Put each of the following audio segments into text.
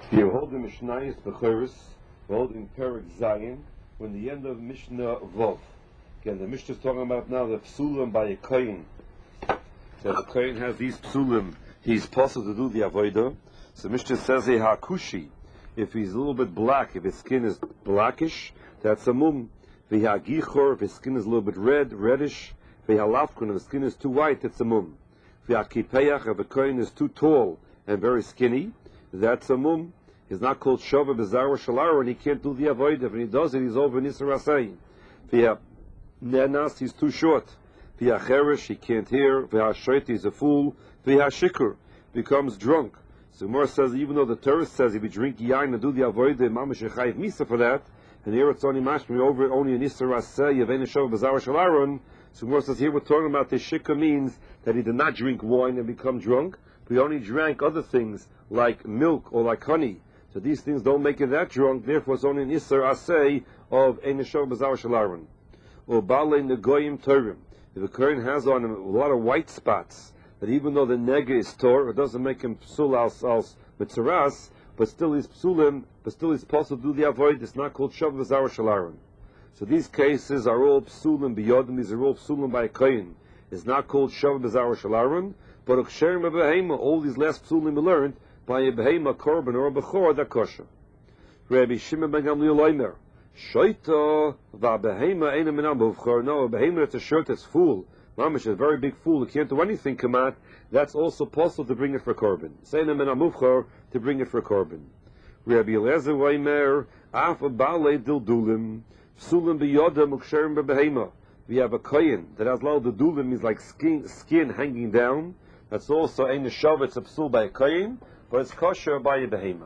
You hold the Mishnayos Bechoros, holding Perek Zayin, when the end of Mishnah Vov. Again, the Mishnah is talking about now the psulim by a kohen. So the kohen has these psulim, he's possible to do the avodah. So Mishnah says a hakushi, if he's a little bit black, if his skin is blackish, that's a mum. V'hagichor, if his skin is a little bit reddish. V'halafkun, if his skin is too white, it's a mum. V'hakipeach, if a kohen is too tall and very skinny, that's a mum. He's not called Shava Bezara Shalara, and he can't do the avodah. If he does it, he's over Nisar Asay. V'ha Nenas, he's too short. V'ha Cherish, he can't hear. V'ha Shoit, he's a fool. V'ha Shikur, becomes drunk. So Gemara says, even though the Torah says if you drink yain and do the avodah, mamash yechayiv misa for that, and here it's only mashmi over only a Nisar Asay, Yavein Shava Bezara Shalaron. So Gemara says here we're talking about the Shikur means that he did not drink wine and become drunk, but he only drank other things like milk or like honey. So these things don't make it that drunk, therefore it's only an Isser Asay of Ein Shor Bazar Shalaron. Or Balei Negoyim Torim. If a Kohen has on him a lot of white spots, that even though the nega is tor, it doesn't make him psul als mitzaras, but still he's psulim, but still he's possible to do the avoid. It's not called Shav Bazar Shalaron. So these cases are all psulim biyodim, these are all psulim by a Kohen. It's not called Shav Bazar Shalaron, but Uksherim Behema, all these last psulim we learned, by a behema korban or a bechor that kosher. Rabbi Shimon ben Gamliel Omer, Shoita va behema eina minam b'vchor. No, a behema that's a shirt that's full, mamish, a very big fool, it can't do anything. Kamat, that's also possible to bring it for korban. Seina minam b'vchor, to bring it for korban. Rabbi Eliezer Omer, af balei dildulim, psulim biyodam uksherim bebehema. We have a kohen that has lo dildulim, means like skin hanging down. That's also ein shav, it's a psul by a kohen, but it's kosher by a behema.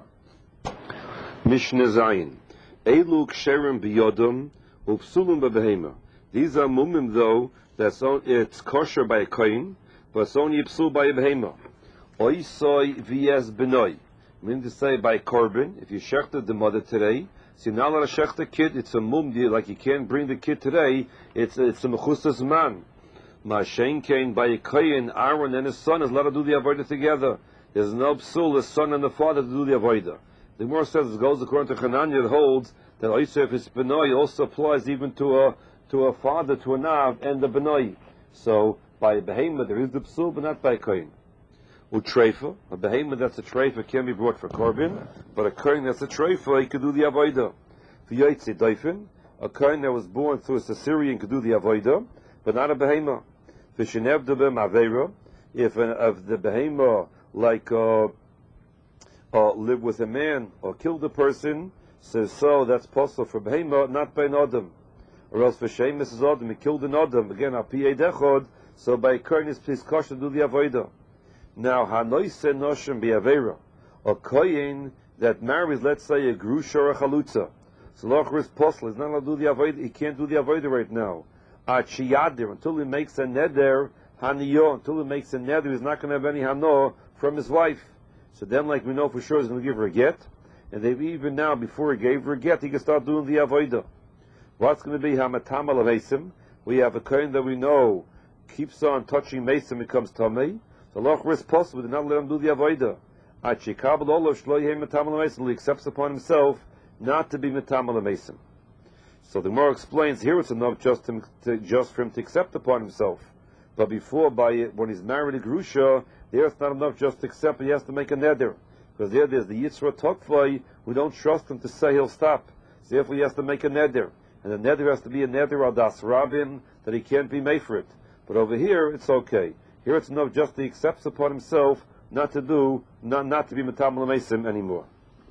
Mishnah Zayin. Elu ksherim biyodam upsulum bebehema. These are mumim though, it's kosher by a kohen, but it's only psul by a behema. Oisoi v'yes benoi. Meaning to say by korban, if you shechted the mother today, so you're not allowed to shech the kid, it's a mum, like you can't bring the kid today, it's a mechusas man. Mashen Kain by a kohen, Aaron and his son is allowed to do the avodah together. There's no psul, the son and the father, to do the avodah. The Gemara says it goes according to Hananya, it holds that Oisef is benoi also applies even to a father, to a nav, and the benoi. So by a behema there is the psul, but not by a kohen. Utreifa, a behema that's a treifa can be brought for korban, but a kohen that's a treifa he could do the avodah. V'yotze doifin, a kohen that was born through a Caesarean could do the avodah, but not a behema. V'shenev debem aveira, if the behema like live with a man or killed a person, so that's possible for behema, not by an adam. Or else for shemus is adam, he killed an adam, again a piyei dechod, so by kohen is kosher to do the avodah. Now hanoise noshem bi'aveira, a kohen that marries, let's say, a grusha or a chalutza, so lochar is possible, he's not allowed to do the avodah, he can't do the avodah right now. Until he makes a neder haniyo, until he makes a neder, he's not going to have any hano from his wife. So then, like we know for sure, he's going to give her a get, and they've even now, before he gave her a get, he can start doing the avodah. What's going to be hamatam al mesim? We have a kohen that we know keeps on touching mesim, becomes tamei. So lochar is possible, we did not let him do the avodah. Achikabel olav shlo yehem matam al mesim. He accepts upon himself not to be matam al mesim. So the Gemara explains here it's enough just for him to accept upon himself. But before, when he's married to Grusha, there it's not enough just to accept, he has to make a neder. Because there's the Yitzra Tokvai, we don't trust him to say he'll stop. So therefore he has to make a neder. And the neder has to be a neder adas rabin, that he can't be made for it. But over here, it's okay. Here it's enough just to accept upon himself not to be Matam Lamesim anymore.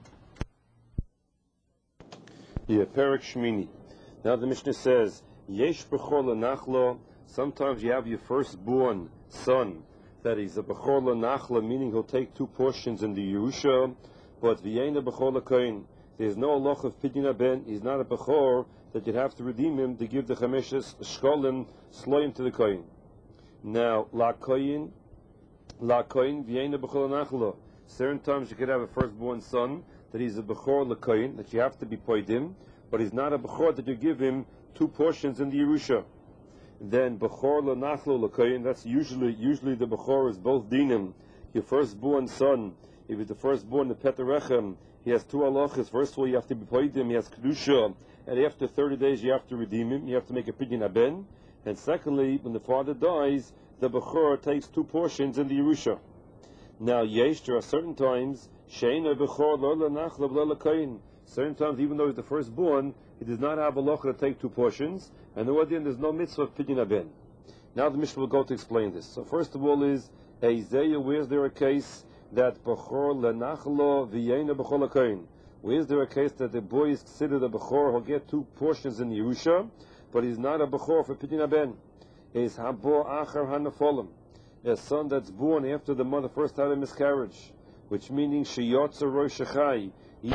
Yeah, Perek Shmini. Now the Mishnah says, Yesh bechor lenachlo. Sometimes you have your firstborn son, that is a bechor lenachlo, meaning he'll take two portions in the Yerusha, but v'yeina bechor lekohen. There's no halacha of pidyon ben. He's not a bechor that you'd have to redeem him to give the chameshes shkolim sloim to the kohen. Now la kohen v'yeina bechor lenachlo. Certain times you could have a firstborn son that he's a bechor lekohen, that you have to be poidim, but he's not a bechor that you give him two portions in the Yerusha. Then bechor lenachlo lekohen, that's usually the bechor is both dinim. Your firstborn son, if it's the firstborn the Petarechem, he has two halachas. First of all, you have to be poidim, he has kedusha, and after 30 days you have to redeem him, you have to make a pidyon haben. And secondly, when the father dies, the bechor takes two portions in the Yerusha. Now, yesh, there are certain times, she'eino bechor lo lenachlo v'lo lekayin. Certain times, even though he's the firstborn, he does not have a halacha to take two portions, and there's no mitzvah of pidyon haben. Now the Mishnah will go to explain this. So first of all is, where is there a case that bechor lenachlo v'yeina bechor lekayin? Where is there a case that the boy is considered a bechor, he'll get two portions in the Yerusha, but he's not a bechor for pidyon haben? Is habo achar hanafolim, a son that's born after the mother first had a miscarriage, which meaning sheyotzer rosh hachai,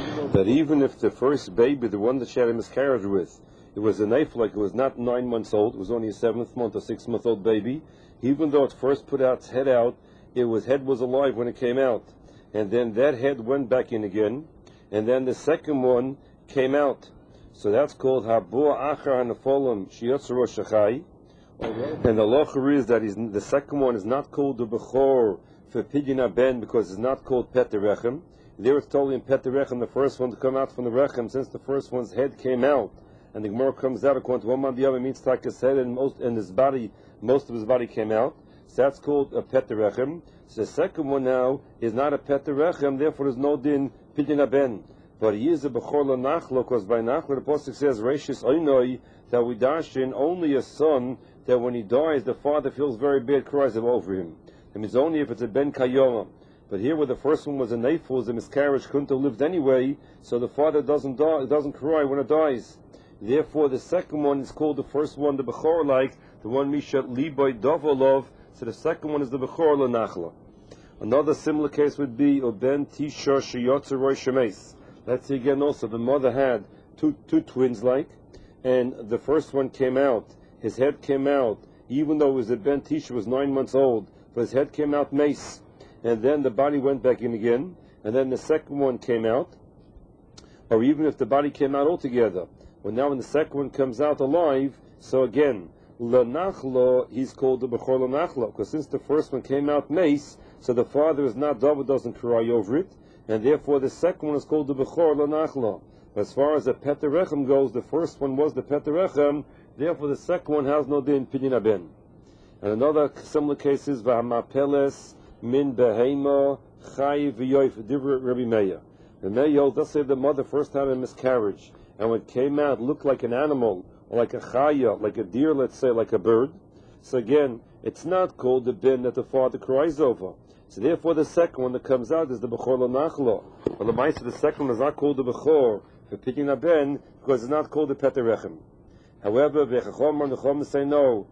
even if the first baby, the one that she had a miscarriage with, it was a knife, like it was not 9 months old, it was only a 7th month or 6-month old baby, even though it first put its head out, head was alive when it came out, and then that head went back in again, and then the second one came out. So that's called habo achar hanafolim sheyotzer rosh hachai. And the locher is that the second one is not called the bechor for pidyon haben because it's not called pet rechem. There it's totally in pet rechem, the first one to come out from the rechem, since the first one's head came out, and the Gemara comes out according to one man the other means like his head and his body, most of his body came out. So that's called a pet rechem. So the second one now is not a pet rechem, therefore there's no din pidyon haben. But he is a bechor lenachlo because by nachlo the pasuk says reishis oinoi, that we dash in only a son that when he dies, the father feels very bad, cries over him. It means only if it's a ben kayoma. But here, where the first one was a neifus, was a miscarriage, couldn't have lived anyway, so the father doesn't cry when it dies. Therefore, the second one is called the first one, the bechor, like the one mishat liboy dovolov. So the second one is the bechor lenachla. Another similar case would be oben tisha sheyotzer rosh shemes. Let's see again. Also, the mother had two twins, like, and the first one came out. His head came out, even though it was a ben tisha, was 9 months old, but his head came out mace, and then the body went back in again, and then the second one came out, or even if the body came out altogether. Well, now when the second one comes out alive, so again, lenachlo, he's called the bechor lenachlo, because since the first one came out mace, so the father is not double, doesn't cry over it, and therefore the second one is called the bechor lenachlo. As far as the pet rechem goes, the first one was the pet rechem, therefore the second one has no din pidyon haben. And another similar case is v'hamapeles min behema chayiv v'yoif divrei Rabbi Meir. The Meir, let's say the mother first had a miscarriage, and when it came out, it looked like an animal, or like a chaya, like a deer, let's say, like a bird. So again, it's not called the bin that the father cries over. So therefore the second one that comes out is the bechor lenachlo. But the ma'aseh, the second one is not called the bechor for pidyon haben because it's not called the pet rechem. However, the say no.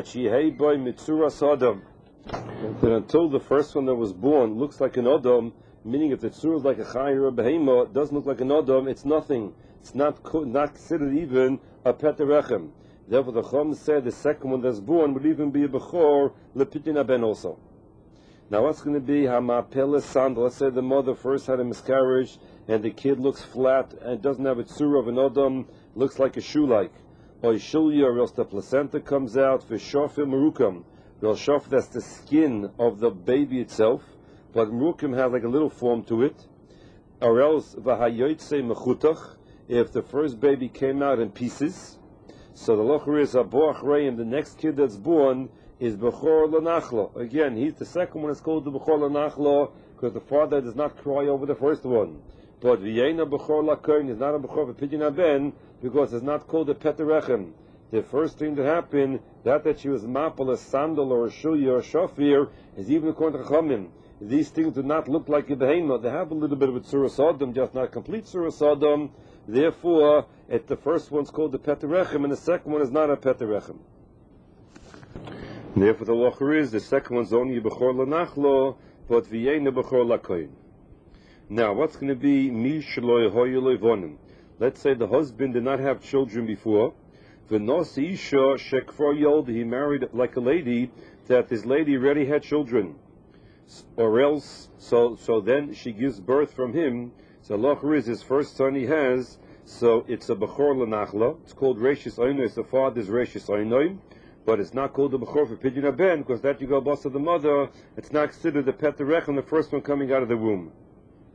That until the first one that was born looks like an Adam, meaning if the tzura is like a chay or a behema, it doesn't look like an Adam, it's nothing. It's not considered even a pet rechem. Therefore, the Chum said the second one that's born would even be a bechor lepidyon haben also. Now, what's going to be hamapele sandal? Let's say the mother first had a miscarriage, and the kid looks flat and doesn't have a tzura of an Adam, looks like a shoe-like. Or shulya, or else the placenta comes out, v'shofim merukam. Shof, that's the skin of the baby itself, but merukim has like a little form to it. Or else v'hayoytse mechutach, if the first baby came out in pieces. So the locher is aboach reim, the next kid that's born is bechor lenachlo. Again, the second one is called the bechor lenachlo because the father does not cry over the first one. But v'yeina bechor lakain is not a bechor for pidyon haben because it's not called a pet rechem. The first thing that happened, that she was mapel, a sandal or a shulya or a shofir, is even according to Chachamim. These things do not look like a behema. They have a little bit of a tzura sodom, just not complete tzura sodom. Therefore, the first one's called the pet rechem, and the second one is not a pet rechem. Therefore, the locher is the second one's only bechor lenachlo, but v'yeina bechor lakain. Now, what's going to be mi shloi hoyu levonim? Let's say the husband did not have children before. V'nosi isha shekfor yod, he married like a lady that this lady already had children, or else so then she gives birth from him. So locher is his first son he has. So it's a bechor lenachla. It's called reishis oinoy. The father's reishis oinoy. But it's not called the bechor for pidyon haben because that you go boss of the mother. It's not considered the pet rechem, the first one coming out of the womb.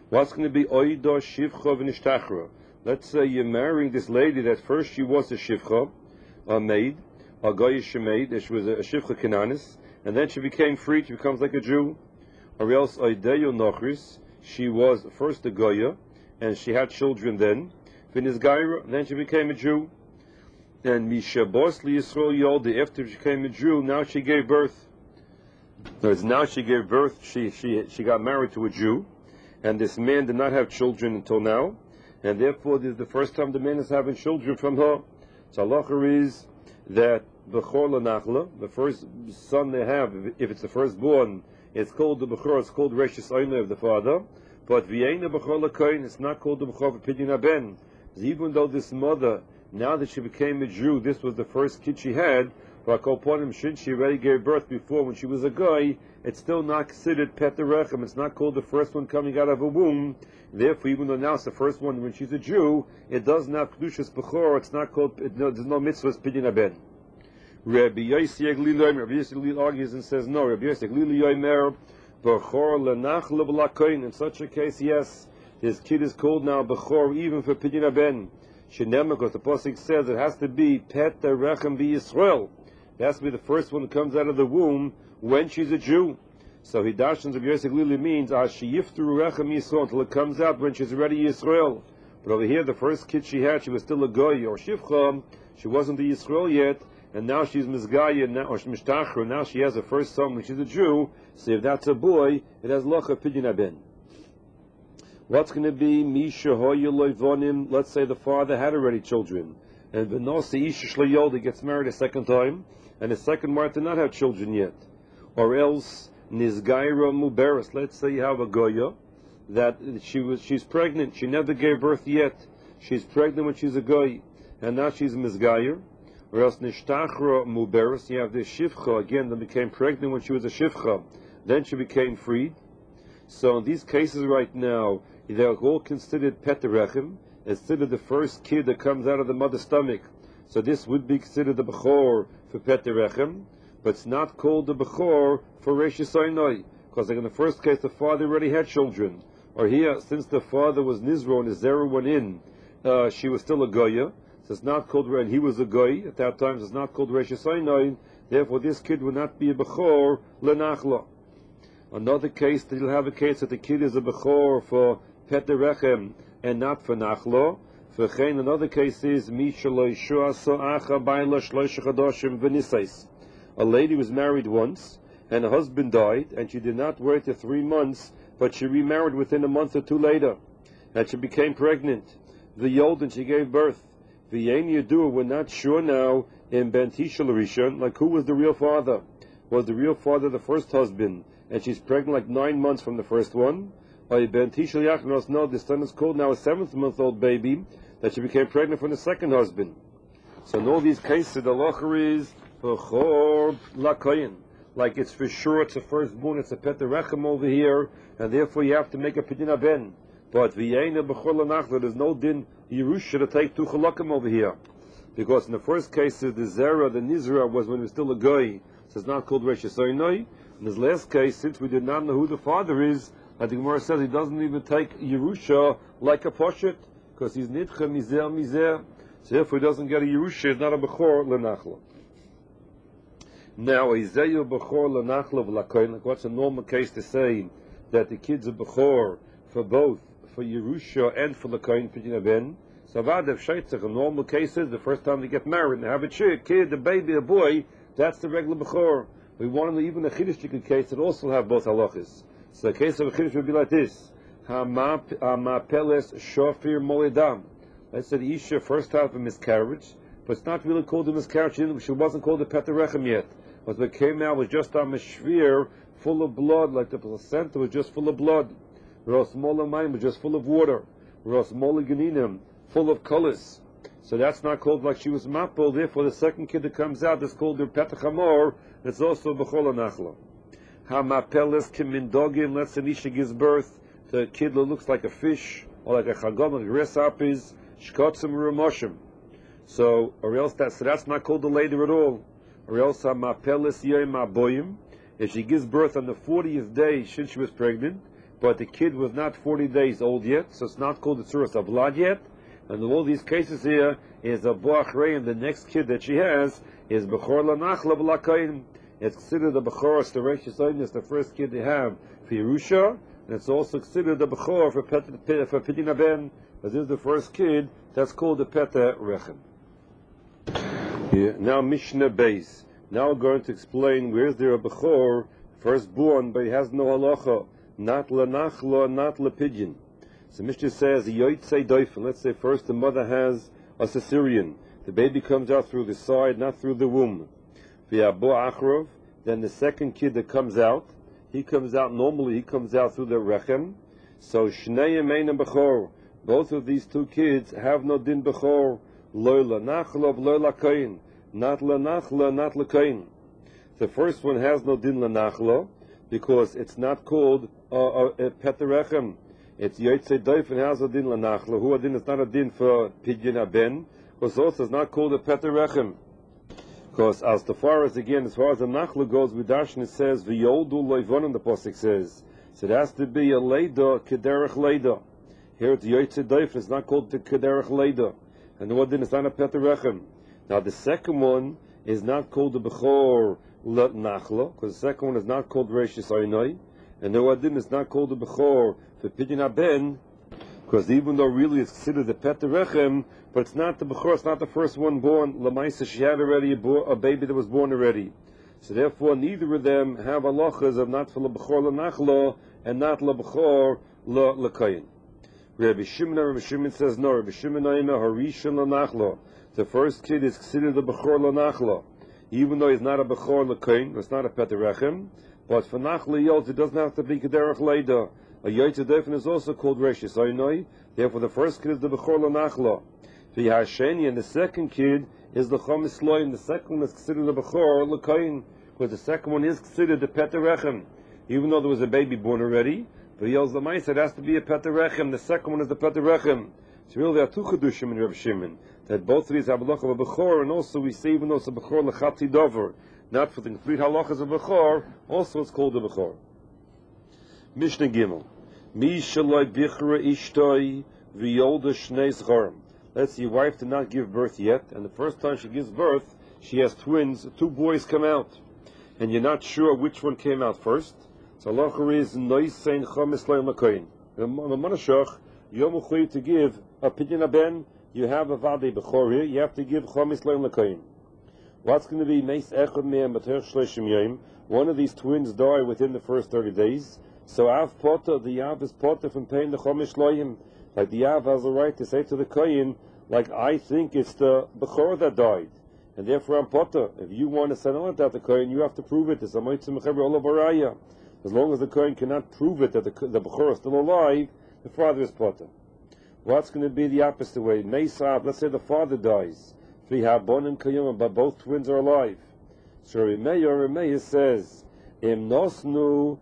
What's going to be oida shivcha v'nishtachra? Let's say you're marrying this lady that first she was a shivcha, a maid, a goyish maid, that she was a shivcha kananis, and then she became free, she becomes like a Jew. Or else oideyo nochris, she was first a goya, and she had children then, v'nisgaira, then she became a Jew. And mishabos li Yisrael yoldi, after she became a Jew, now she gave birth. Now she gave birth, she got married to a Jew, and this man did not have children until now, and therefore this is the first time the man is having children from her. So halacha is that bechor lenachla, the first son they have, if it's the firstborn, it's called the bechor, it's called Reshis Oina of the father, but v'yeina bechor lekoin, it's not called the bechor for pidyon haben. Even though this mother, now that she became a Jew, this was the first kid she had, since she already gave birth before when she was a guy, it's still not considered pet rechem. It's not called the first one coming out of a womb. Therefore, even though now it's the first one when she's a Jew, it doesn't have kedushas bechor. It's not called. There's no mitzvahs pidyon haben. Rabbi Yossi Aglili argues and says no. Rabbi Yossi Aglili yomer bechor lenachla v'lakoin. In such a case, yes, his kid is called now bechor even for pidyon haben. Shenem, because the pasuk says it has to be pet rechem b'Yisrael. It has to be the first one that comes out of the womb when she's a Jew. So Hidashans of Yosef Lili means she yiftu rechem Yisrael until it comes out when she's already Yisrael. But over here, the first kid she had, she was still a goy or shivcha. She wasn't the Yisrael yet, and now she's mizgaya now or mishtachra. Now she has a first son when she's a Jew. So if that's a boy, it has locha pidyon haben. What's going to be misha hoyel? Let's say the father had already children, and v'nosi isha shlayoldi gets married a second time, and the second wife did not have children yet. Or else nizgaira muberis. Let's say you have a goya that she's pregnant. She never gave birth yet. She's pregnant when she's a goy, and now she's a mizgayer. Or else nishtachra muberis. You have this shivcha again that became pregnant when she was a shivcha. Then she became freed. So in these cases right now, they're all considered pet rechem. It's considered the first kid that comes out of the mother's stomach. So this would be considered the bechor for pet rechem, but it's not called the bechor for Reshis Oinoi, because like in the first case the father already had children. Or here, since the father was Nizro and the Zera went in, she was still a goya, so it's not called, and he was a goy at that time, so it's not called Reshis Oinoi. Therefore this kid would not be a bechor lenachla. Another case that you'll have a case that the kid is a bechor for pet rechem and not for nachlo. For chen, another case is a lady was married once and her husband died and she did not wait 3 months, but she remarried within a month or two later, and she became pregnant. The old and she gave birth. The Ein Yadua, we're not sure now in Ben Tishel Rishon, like who was the real father? Was the real father the first husband, and she's pregnant like 9 months from the first one? Or Ben Tishel Yachnos, no, the son is called now a 7th-month-old baby that she became pregnant from the second husband. So in all these cases, the halacha is bechor lakoyin. Like it's for sure it's a firstborn, it's a pet rechem over here, and therefore you have to make a pidyon haben. But v'yeina bechor lanachla, there's no din Yerusha to take two chalakim over here, because in the first case the zera, the nizra was when he was still a goy, so it's not called Reshis Oinoi. In this last case, since we did not know who the father is, the Gemara says he doesn't even take Yerusha like a poshet, because he's nidcha mizer. So therefore he doesn't get a Yerusha, he's not a bechor lenachla. Now, Izeyu bechor lenachla v'lakoin, like what's a normal case to say that the kid's a bechor for both, for Yerusha and for lakoin pidyon haben. So Vadav Shaitzach, in normal cases, the first time they get married and they have a kid, a baby, a boy, that's the regular bechor. We want even a Chiddush case that also have both halachas. So the case of a Chiddush would be like this: Hamapeles shofir molidam. Let's say the Isha first have a miscarriage, but it's not really called a miscarriage. She wasn't called a pet rechem yet. What came out was just a mishvir full of blood, like the placenta was just full of blood. Ros mola mayim was just full of water. Ros mola ganinim full of colors. So that's not called like she was mapol. Therefore, the second kid that comes out is called the pet chamor. It's also bechol nachla. Hamapeles kimindogim. Let's say Isha gives birth to a kid that looks like a fish or like a chagam, like grasshoppers. Shkotzim rumoshim. So, or else that's not called the lady at all. Or else hamapeles yom aboyim. If she gives birth on the 40th day since she was pregnant, but the kid was not 40 days old yet, so it's not called the tzuras of blood yet. And in all these cases here is a boachrei, and the next kid that she has is bechor lanachla v'lakayin. It's considered the bechor stereishis oinus, the first kid they have for Yerusha, and it's also considered the bechor for pidyon haben. But this is the first kid that's called the peta rechem. Now Mishnah Beis. Now we're going to explain where is there a bechor, firstborn, but he has no halacha, not lanachla, not lepidyon. So Mishnah says, yotzei doifen. Let's say first the mother has a cesarean. The baby comes out through the side, not through the womb. V'yabo achrov. Then the second kid that comes out, he comes out normally, he comes out through the rechem. So shnei meinam bechor. Both of these two kids have no din bechor. Lo lanachla, lo lakayin. Not lanachla, not lakayin. The first one has no din lanachla because it's not called a petarechem. It's yotzei doifen has a din lanachla. Who a din is not a din for pidyon haben, because also it's not called a petarechem. Because as far as the nachla goes, with Darshan it says v'yoldu loivonim, the pasuk says. So it has to be a leida kederech leida. Here it's yotzei doifen. It's not called the kederech leida, and the one din is not a petarechem. Now the second one is not called the bechor nachla, because the second one is not called reishis oinai, and the wadin is not called the bechor for pidyon haben, because even though really it's considered the petarechem, but it's not the bechor, it's not the first one born. Lamaisa, she had already a baby that was born already. So therefore, neither of them have halachas of not for the bechor lanachla and not the bechor lakayin. Rabbi Shimon says no. Rabbi Shimon harishon lanachla. The first kid is considered the bechor lanachla, even though he's not a bechor lakayin, it's not a petarechem. But for nachla yolz, it doesn't have to be kederech leida. A yotzei doifen is also called reishis oinai. Therefore, the first kid is the bechor lanachla. V'yasheni, and the second kid is the chomis loim. The second one is considered the bechor lakayin, because the second one is considered the petarechem, even though there was a baby born already. But yolz lamaisa, it has to be a petarechem. The second one is the petarechem. So really, there are two chedushim in Reb Shimon, that both of these have halacha of a bechor, and also we say even though it's a bechor lechatzi dover, not for the complete halachas of bechor, also it's called a bechor. Mishnah Gimel. Mi shaloi bichra ishtoi v'yolda shnei zcharim. Let's see, your wife did not give birth yet, and the first time she gives birth, she has twins, two boys come out, and you're not sure which one came out first. So halacha is noisein chamis loim lakayin. The manashach, you're mechuyev to give a pidyon haben. You have a vadei bechor here, you have to give chamis loim lakayin. What's going to be meis echad me'em b'terech shloshim yom? One of these twins die within the first 30 days. So Av Potter, the Av is Potter from paying the Chomish Loyim. Like the Av has the right to say to the Kohen, like I think it's the Bechor that died, and therefore I'm Potter. If you want to send on that the Kohen, you have to prove it. It's a Moitzim Mechaber Olav Araya. As long as the Kohen cannot prove it that the Bechor is still alive, the father is Potter. What's going to be the opposite way? Meis-Av, let's say the father dies. Three Habon and Kayum, but both twins are alive. So Remeir says, Im Nosnu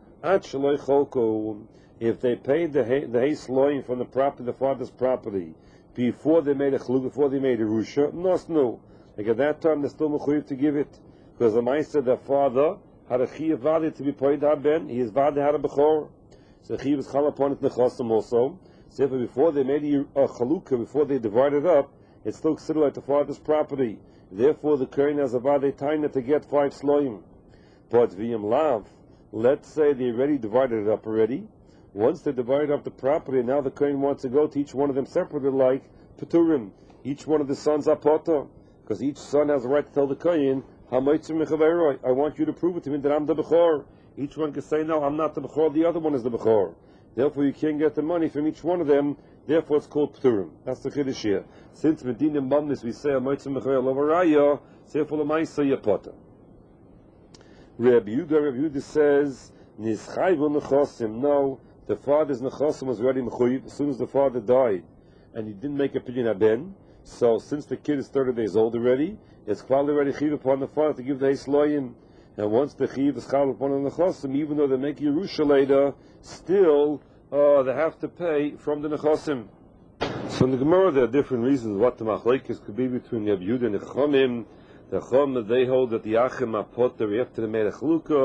if they paid the heis loin from the property, the father's property, before they made a chlug, before they made a rusha, nosnu. Like at that time, they're still mechuyev to give it, because the Ma'aser, the father had a chiyuv vadi to be paid haben. His vadi had a bechor, so chiyuv is chal upon it nechasim also. So before they made a chalukah, before they divided up, it's still considered like the father's property. Therefore, the kohen has a vadi taina to get 5 sloim. But v'yim lav. Let's say they already divided it up already. Once they divided up the property, now the kohen wants to go to each one of them separately, like Peturim. Each one of the sons are potter, because each son has a right to tell the kohen, I want you to prove it to me that I'm the bechor. Each one can say, no, I'm not the bechor, the other one is the bechor. Therefore, you can't get the money from each one of them. Therefore, it's called Peturim. That's the chiddush here. Since Medina Mamnis, we say, Amoitzim Mechaber Lovaraya, therefore, the Maisa Yapota. Rabbi Yehuda says, Nischayvu nechosim. No, the father's nechosim was already mechuyev. As soon as the father died, and he didn't make a pidyon haben, so since the kid is 30 days old already, it's called already chiv upon the father to give the heis loyim. And once the chiv is chal upon the nechosim, even though they make Yerusha later, still they have to pay from the nechosim. So in the Gemara, there are different reasons what the machlekes could be between Rabbi Yehuda and the Chachamim. The Chachamim, they hold that the Achim are potter after they made a chalukah,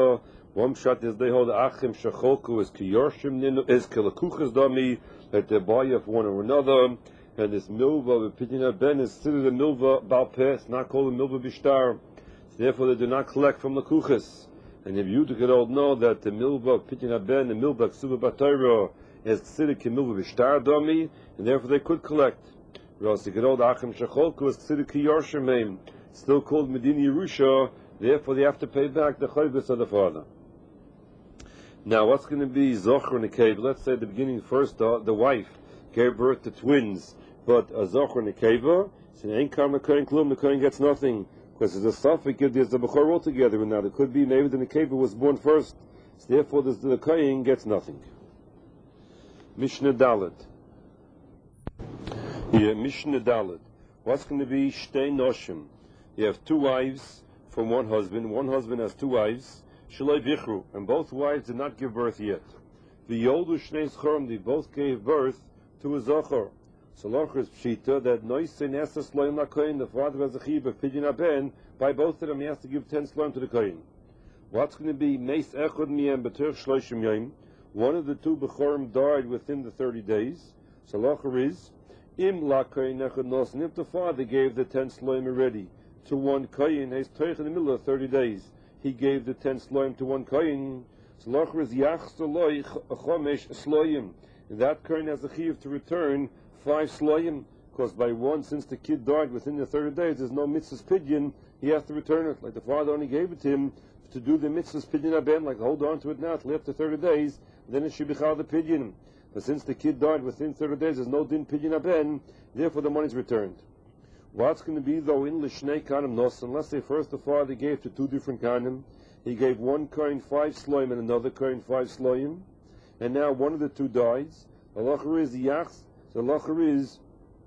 One shot is they hold achim shacholku is kiyorshim ninu is kilakuchas dami, that they buy of one or another, and this milva of Pidyon Ben is still the milva balpes, not called the milva bishtar. Therefore, they do not collect from the kuchas. And if you could all know that the milva of Pidyon Ben, the milva ksuba batayro, is considered milva bishtar dami, and therefore they could collect. Whereas the Gedol Achim Shacholku is considered Kiyorshameim, still called Medina Yerusha, therefore they have to pay back the Chayvus of the father. Now, what's going to be Zocher and a Keva? Let's say at the beginning first, the wife gave birth to twins, but a Zocher and a Keva, so ain't come the Kohen Klum, the Kohen gets nothing, because there's a suffix if there's the Bechor altogether, and now it could be maybe the Nekeva was born first, so therefore the Kohen gets nothing. Mishnah Dalet. Here, Mishnah Dalet. What's going to be Shtei Noshim? You have two wives from one husband has two wives, Shaloi Bichru, and both wives did not give birth yet. The Yoldu Shnei Schorim, they both gave birth to a Zochor. So Locher is Pshita, that Noisen Esas Loim LaKoyin, the father has a Chiyuv of Pidyon Ben, by both of them he has to give 10 Sloim to the Koyin. What's going to be Meis Echod Miyem B'Terch Shloshim Yom? One of the two Bechorim died within the 30 days. So Locher is Im LaKoyin Echod Nosen, if the father gave the 10 Sloim already to one Koyin, he's Teich in the middle of 30 days. He gave the 10 Sloim to one Koyin. So Locher is Yach Stoloi Chomesh Sloim. And that Koyin has a Chiyuv to return 5 Sloim, because by one, since the kid died within the 30 days, there's no mitzvahs pidyon, he has to return it. Like the father only gave it to him to do the mitzvahs pidyon aben, like hold on to it now till after 30 days, then it should be chal the pidyon. But since the kid died within 30 days, there's no din pidyon aben, therefore the money's returned. What's going to be though in l'shnei kanim nos, unless say first the father gave to two different kanim, he gave one kohen 5 sloim and another kohen 5 sloim, and now one of the two dies. The lacher is yachs. The lacher is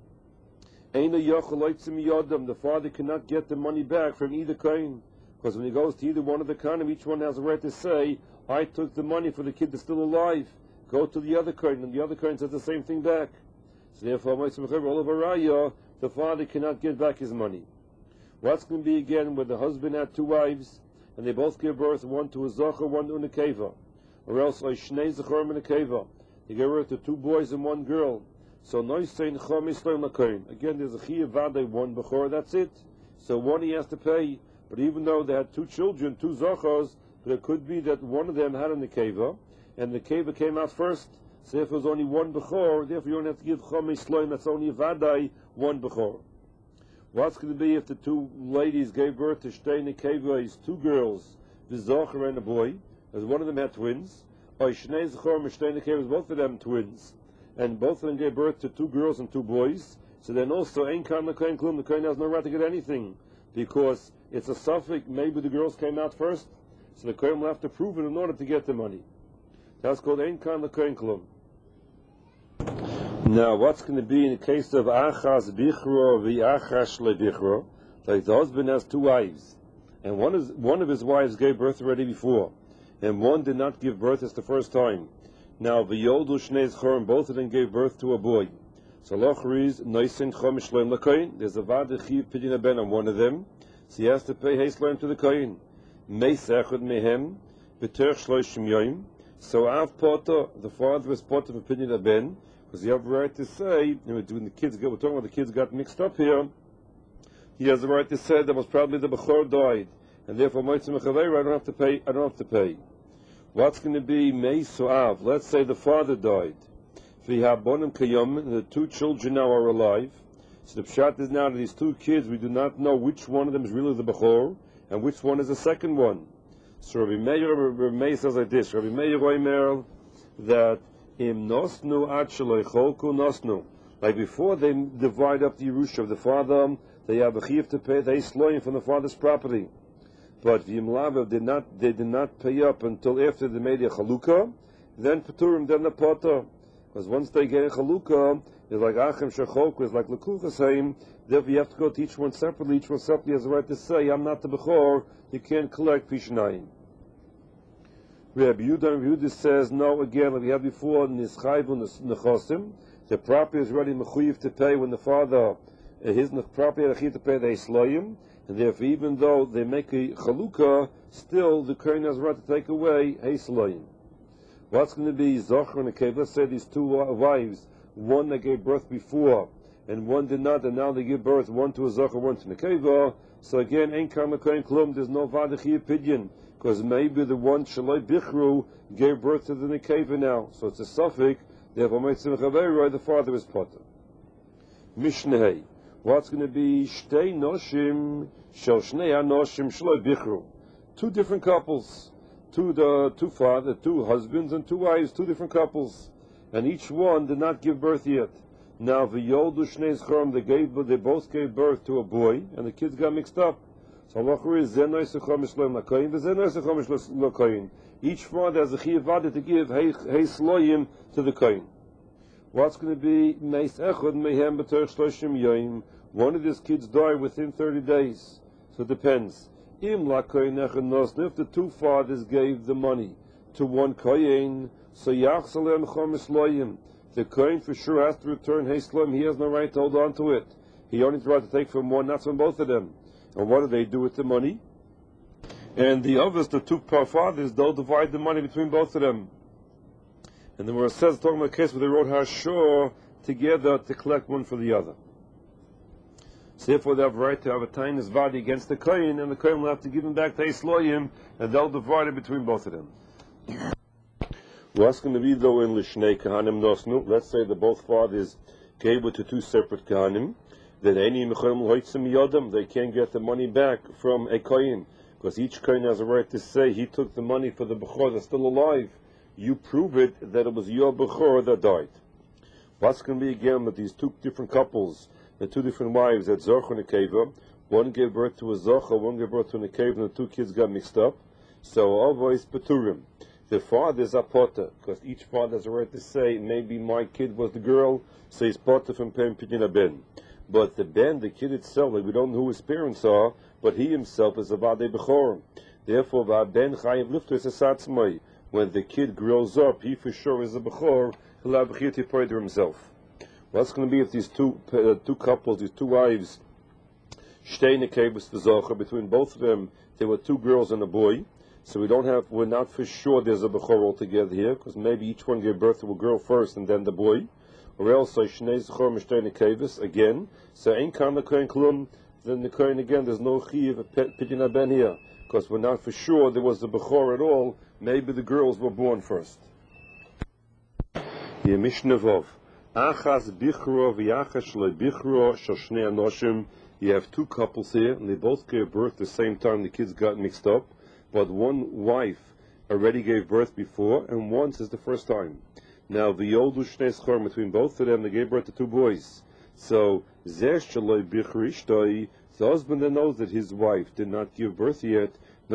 the father cannot get the money back from either kohen, because when he goes to either one of the kanim, each one has a right to say, I took the money for the kid that's still alive. Go to the other kohen, and the other kohen says the same thing back. So therefore, the father cannot get back his money. What's going to be again where the husband had two wives, and they both give birth, one to a zocher, one to a nekeva, or else a shnei zocher and a nekeva. They give birth to 2 boys and 1 girl. So noisen chomis loim lakoin. Again, there's a chiyuv vaday, 1 bechor. That's it. So one he has to pay. But even though they had 2 children, 2 zochos, but it could be that one of them had a nekeva, and the nekeva came out first. So if it was only 1 bechor, therefore you don't have to give chomis loim. That's only vaday 1 bechor. What's going to be if the 2 ladies gave birth to shtei nekevos, 2 girls, the zocher and a boy, as one of them had twins, or shnei zocher and shtei nekevos, both of them twins, and both of them gave birth to 2 girls and 2 boys, so then also ain't kam the kohen klum, the kohen has no right to get anything, because it's a suffix, maybe the girls came out first, so the kohen will have to prove it in order to get the money. That's called ain't kam the kohen klum. Now, what's going to be in the case of achas bichro v'achas lebichro? Like the husband has 2 wives, and one of his wives gave birth already before, and one did not give birth as the first time. Now, v'yoldu shnei zchorim, both of them gave birth to a boy. So locher is noisen chomish loim lakoyin. There's a vada chiv pidyon ben on one of them, so he has to pay heis loim to the koyin. Meis echad mehem b'terch shloshim yoyim. So av potter, the father is potter for pidyon ben, because you have a right to say, when the kids we're talking about the kids got mixed up here, he has the right to say that was probably the bechor died, and therefore moitzim mechaveira, I don't have to pay. What's going to be meis or av? Let's say the father died. V'habonim kayom, the 2 children now are alive. So the pshat is now that these 2 kids, we do not know which one of them is really the bechor, and which one is the second one. So Rabbi Meir says like this, Rabbi Meir Oimer, that im nosnu ad sheloi cholku nosnu. Like before they divide up the Yerusha of the father, they have a chiyuv to pay the sloim from the father's property. But the Imlav they did not pay up until after they made a chalukah, then Peturim, then the Potter. Because once they get a chalukah, it's like Achem Shechok, it's like Lekuchasayim, therefore you have to go to each one separately has the right to say, I'm not the Bechor, you can't collect Pishnayim. Rabbi Yehuda says, no, again, like we had before, Nischayvu Nechosim, the property is ready Mechuyev to pay when the father, his property had a chiyuv to pay the Isloyim, And therefore, even though they make a chalukah, still the kohen has a right to take away Heislayim. What's going to be Zocher and Nekeva? Let's say these two wives, one that gave birth before, and one did not, and now they give birth, one to a Zocher, one to Nekeva. So again, Ein Kama Kohen Klum, there's no Vadachi opinion, because maybe the one Shaloi Bichru gave birth to the Nekeva now. So it's a suffix, therefore, the father is Potter. Mishneh. What's going to be Shtei Noshim Shel Shnei Anoshim Shloi Bichru? Two different couples, two fathers, two husbands, and two wives, two different couples, and each one did not give birth yet. Now V'yoldu Shnei Zchorim, they both gave birth to a boy, and the kids got mixed up. So halacha is Zenoi Sechom Shloim Lakoyin, V'Zenoi Sechom Lakoyin. Each father has a chiyuv to give Heisloyim to the koyin. What's going to be Meis Echad Mehem B'Torch Shloshim Yoim? One of these kids died within 30 days. So it depends. Im Lakoyin Echad Nosn, if the two fathers gave the money to one koyin, so Yachsalem Chomis Loyim. The koyin for sure has to return Heisloyim. He has no right to hold on to it. He only has the right to take from one, not from both of them. And what do they do with the money? And the others, the two fathers, they'll divide the money between both of them. And then where it says, talking about a case where they wrote Hashor together to collect one for the other. So therefore they have a right to have a tainis vadi against the kohen, and the kohen will have to give him back to Heisloyim, and they'll divide it between both of them. What's going to be though in Lishnei Kahanim Nosnu? Let's say that both fathers gave it to two separate Kahanim, then they can't get the money back from a kohen, because each kohen has a right to say he took the money for the bechor that's still alive. You prove it that it was your bechor that died. What's going to be again with these two different couples, the two different wives at Zocher and Nekeva? One gave birth to a Zocher, one gave birth to a Nekeva, and the two kids got mixed up. So always Peturim. The fathers are Potter, because each father has a right to say, maybe my kid was the girl, so he's Potter from Pen Pidyon Ben. But the Ben, the kid itself, like we don't know who his parents are, but he himself is a Vadei Bechor. Therefore, Ben Chayiv Lifter is a Satzmai. When the kid grows up, he for sure is a Bechor, he'll have Bechir Tipoider himself. What's going to be if these two couples, these two wives, Shtei Nekevus V'Zocher, between both of them, there were two girls and a boy, so we're not for sure there's a Bechor altogether here, because maybe each one gave birth to a girl first and then the boy, or else Shnei Zchor Shtei Nekevus again, so Ein Kan L'Kohen Klum, then the Kohen again, there's no Chiv Pidyon Ben here, because we're not for sure there was a Bechor at all, maybe the girls were born first. The Mishnah Vov. Achas Bichro v'Yachas Shloi Bichro Shel Shnei Anoshim. You have two couples here, and they both gave birth at the same time. The kids got mixed up, but one wife already gave birth before, and once is the first time. Now the Yoldu Shnei Zchorim, between both of them, they gave birth to two boys. So Zeh Shloi Bichro Ishtoi, the husband that knows that his wife did not give birth yet, he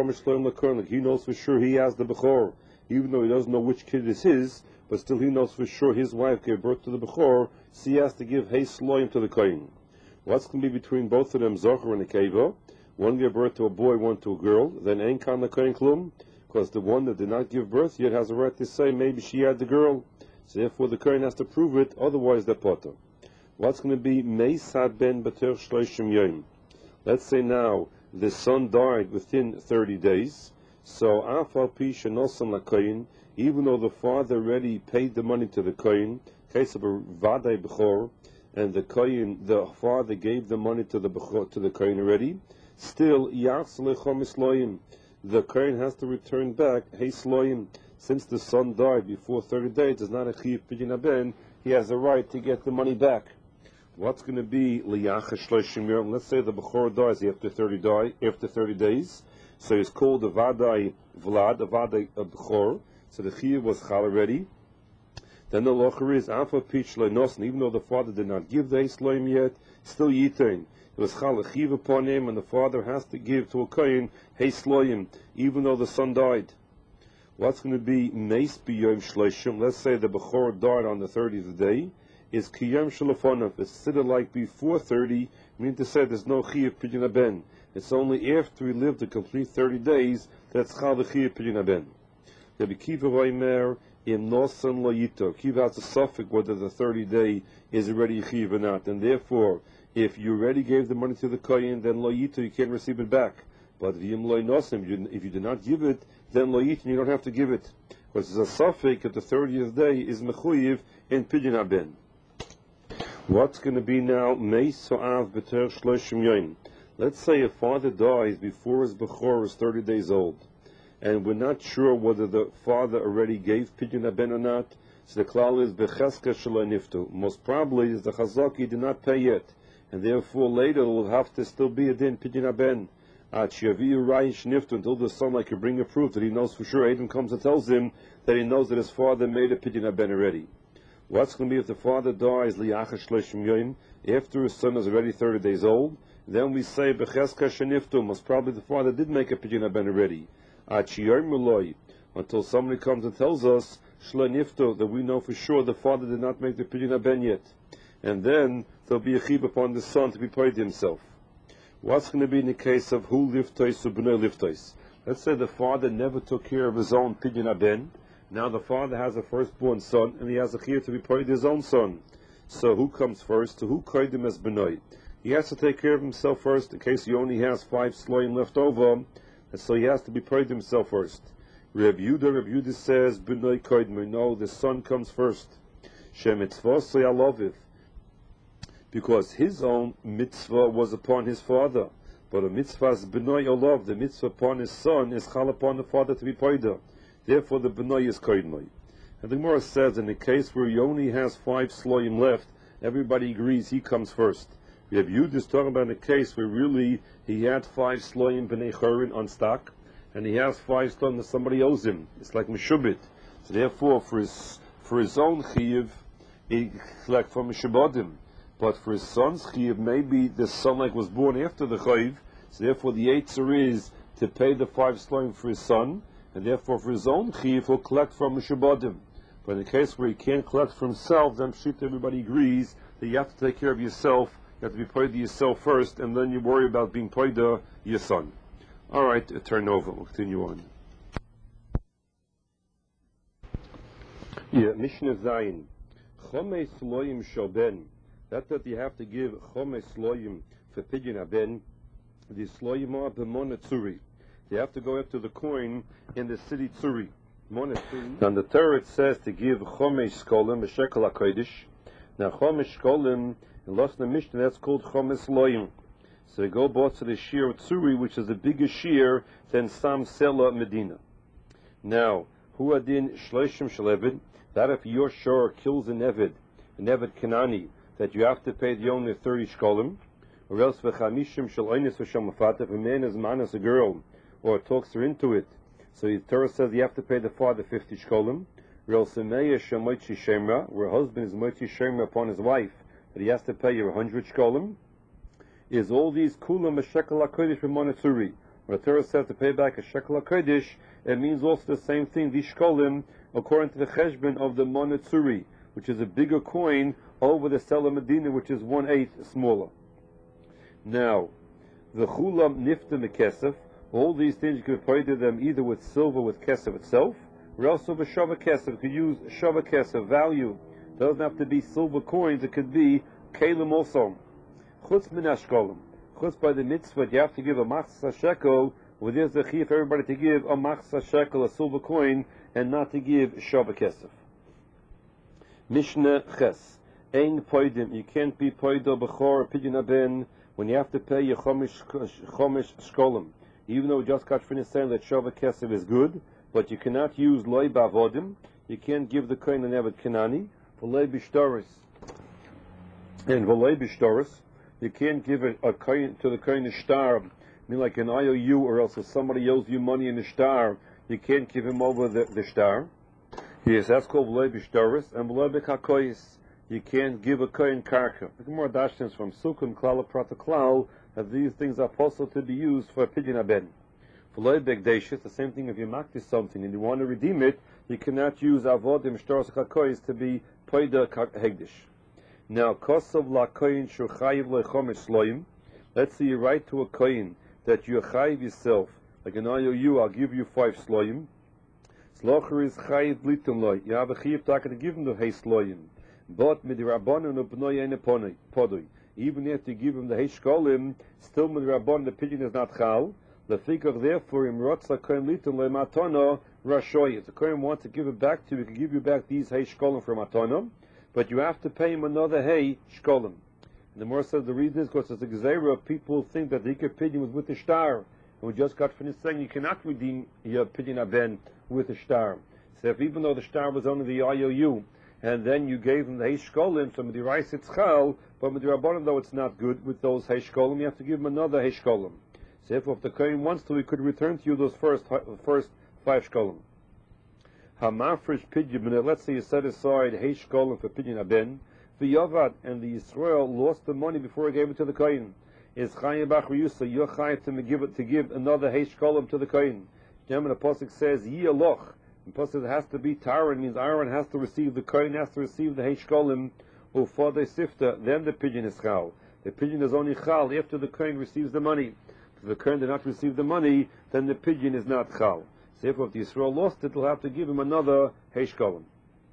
knows for sure he has the Bechor, even though he doesn't know which kid is his, but still he knows for sure his wife gave birth to the Bechor, so he has to give Heisloyim to the Kohen. What's going to be between both of them, Zocher and Nekeva? One gave birth to a boy, one to a girl, then Ein Kan L'Kohen Klum, because the one that did not give birth yet has a right to say maybe she had the girl, so therefore the Kohen has to prove it, otherwise they're Potter. What's going to be Meisad Ben B'Ter Shloshim Yom? Let's say now the son died within 30 days, so Afal Pi Shenosan LaKoyin, even though the father already paid the money to the Kohen, case of a Vadei Bechor, and the father gave the money to the Kohen already, still Yachs Lechomis Loyim, the Kohen has to return back Heisloyim. Since the son died before 30 days, it's not a Chiv Pidyon Ben, he has a right to get the money back. What's going to be Liyacha Shloshim Yom? Let's say the Bechor dies after 30 days. So he's called a Vadai Vlad, a Vadai Bechor. So the Chiyuv was Chal already. Then the Locher is Afa Pich Leinosan, even though the father did not give the Heisloim yet, still Yitain. It was Chal a Chiyuv upon him, and the father has to give to a Kohen Heisloim, even though the son died. What's going to be Meis B'Yom Shloshim? Let's say the Bechor died on the 30th day. Is Kiyam Shalafonov, it's considered like before 30, meaning to say there's no Chiyuv Pidyon Ben. It's only after we live the complete 30 days that's Chal the Chiyuv Pidyon Ben. Rabbi Kiva Vaymer in Nosan Lo Yito. Kiva has a suffix whether the 30 day is already Chiyuv or not, and therefore, If you already gave the money to the kohen, then lo yito, you can't receive it back. But v'im lo nosim, if you did not give it, then lo yito, you don't have to give it. Because there's a suffix at the 30th day is mechuyev in pidyon haben. What's going to be now? Meis so'av b'ter shloshim yoyim. Let's say a father dies before his bechor is 30 days old, and we're not sure whether the father already gave pidyon haben or not. So the klal is becheska shaloi niftu. Most probably is the chazaki did not pay yet, and therefore later it will have to still be a din pidyon haben. Until the son like you bring a proof that he knows for sure. Adam comes and tells him that he knows that his father made a pidyon haben already. What's going to be if the father dies liyachash shloshim yoyim after his son is already 30 days old? Then we say becheska sheniftu. Most probably the father did make a pidyon haben already. Until somebody comes and tells us shlo niftu, that we know for sure the father did not make the pidyon haben yet, and then there'll be a chib upon the son to be paid himself. What's going to be in the case of who liftois or b'nei liftois? Let's say the father never took care of his own pidyon haben. Now the father has a firstborn son, and he has a chiyuv to be paid his own son. So who comes first? To who koydim as b'nei? He has to take care of himself first, in case he only has 5 sloim left over, and so he has to be paid himself first. Reb Yehuda says b'nei koydim. No, the son comes first. Shemitzvos yaloviv. Because his own mitzvah was upon his father, but a mitzvah's b'noi olav, the mitzvah upon his son, is chal upon the father to be paida. Therefore, the b'noi is koidmoi. And the Gemara says, in the case where he only has 5 sloim left, everybody agrees he comes first. We have Yud is talking about a case where really he had 5 sloim b'nei chorin on stock, and he has 5 sloim that somebody owes him. It's like meshubit. So therefore, for his own chiyuv, he collect from mishubadim. But for his son's chiyuv, maybe the son like was born after the chayiv, so therefore the eitzer is to pay the 5 sloim for his son, and therefore for his own chiyuv he'll collect from mishubadim. But in the case where he can't collect for himself, then pshita everybody agrees that you have to take care of yourself. You have to be paid to yourself first, and then you worry about being paid to your son. All right, turn over. We'll continue on. Yeah, Mishnah Zayin. Chomei sloim shoben. That you have to give chomes sloyim for pidyon haben. The sloyim are b'mona tzuri. You have to go up to the coin in the city tzuri. Mona tzuri. Now the Torah it says to give chomes shkolim a shekel hakodesh. Now chomes shkolim in Lashon Mishnah that's called chomes sloyim. So they go both to the shear of tzuri, which is a bigger shear than Sam Sela Medina. Now hu adin shloshim shel. That if your shor kills an Eved Kanani, that you have to pay the owner 30 shkolim, or else v'chamishim shel oines v'shel mafat, if a man is manas a girl, or talks her into it, so the Torah says you have to pay the father 50 shkolim, or else semeya shel moitzi shemra, where husband is moitzi shemra upon his wife, that he has to pay her 100 shkolim, is all these kulam a shekel hakodesh b'mona tzuri. When the Torah says to pay back a shekel hakodesh, it means also the same thing, these shkolim, according to the cheshbon of the mona tzuri, which is a bigger coin over the Sela Medina, which is 1/8 smaller. Now, the chulam nifta mekesef, all these things you can pay to them either with silver, with kesef itself, or also with shava kesef. You could use shava kesef value. It doesn't have to be silver coins, it could be kalim also. Chutz min hashkolim. Chutz by the mitzvah, you have to give a machsa shekel, where there's the chiyuv for everybody to give a machsa shekel, a silver coin, and not to give shava kesef. Mishnah Ches. Ein poidim. You can't be poido b'chor pidyon haben when you have to pay your chomish shkolim. Even though we just got finished saying that shava kesef is good, but you cannot use loy bavodim. You can't give the kohen an Eved Kanani for loy b'shtoris. And for loy b'shtoris, you can't give a kohen to the kohen a shtar, mean like an IOU, or else if somebody owes you money in a shtar, you can't give him over the shtar. Yes, that's called loy b'shtoris, and loy b'kakoyis. You can't give a kohen karka. The Gemara dashes from Sukkot Klal Prata Klal that these things are possible to be used for pidyon haben. For loy begdeshis, the same thing if you maktis something and you want to redeem it, you cannot use avodim shtoros kakoyis to be poida hegdish. Now, kosov la kohen shuchayiv lo chomesh sloim. Let's say you write to a kohen that you chayiv yourself, like an IOU, I'll give you 5 sloim. Slocher is chayiv blitum loy. You have a chayiv to give him the hay sloim. But midirabbanon ubnoy ene podoi. even if you give him the Heshkolim, still Midrabon, the pidyon is not Chal. Lefikach, therefore, im Rotza Kohen Liton Le Matana Rashoy. If the Kohen wants to give it back to you, he can give you back these Heshkolim for Matana, but you have to pay him another Heshkolim. And the more says the reason is because it's a Gezerah, people think that the Iker pidyon was with the star. And we just got finished saying you cannot redeem your pidyon aben with the star. So if even though the star was only the IOU, and then you gave him the Heshkolim, so Midirais it's Chal, but Midirabbanan, though it's not good with those Heshkolim, you have to give him another Heshkolim. So if the Kohen wants to, he could return to you those first 5 Shkolim. Hamafresh pidyon, let's say you set aside Heshkolim for pidyon aben, the Yavad and the Yisrael lost the money before he gave it to the Kohen. Is Chayim Bach Riyusa, you're Chayim to give another Heshkolim to the Kohen. Remember the Pasuk says, Yialoch. The Pasuk has to be Taran, means Aaron has to receive, the Kohen has to receive the Heshkolim, Ufade Sifta, then the pidyon is Chal. The pidyon is only Chal after the Kohen receives the money. If the Kohen did not receive the money, then the pidyon is not Chal. So if the Yisrael lost it, they'll have to give him another Heshkolim.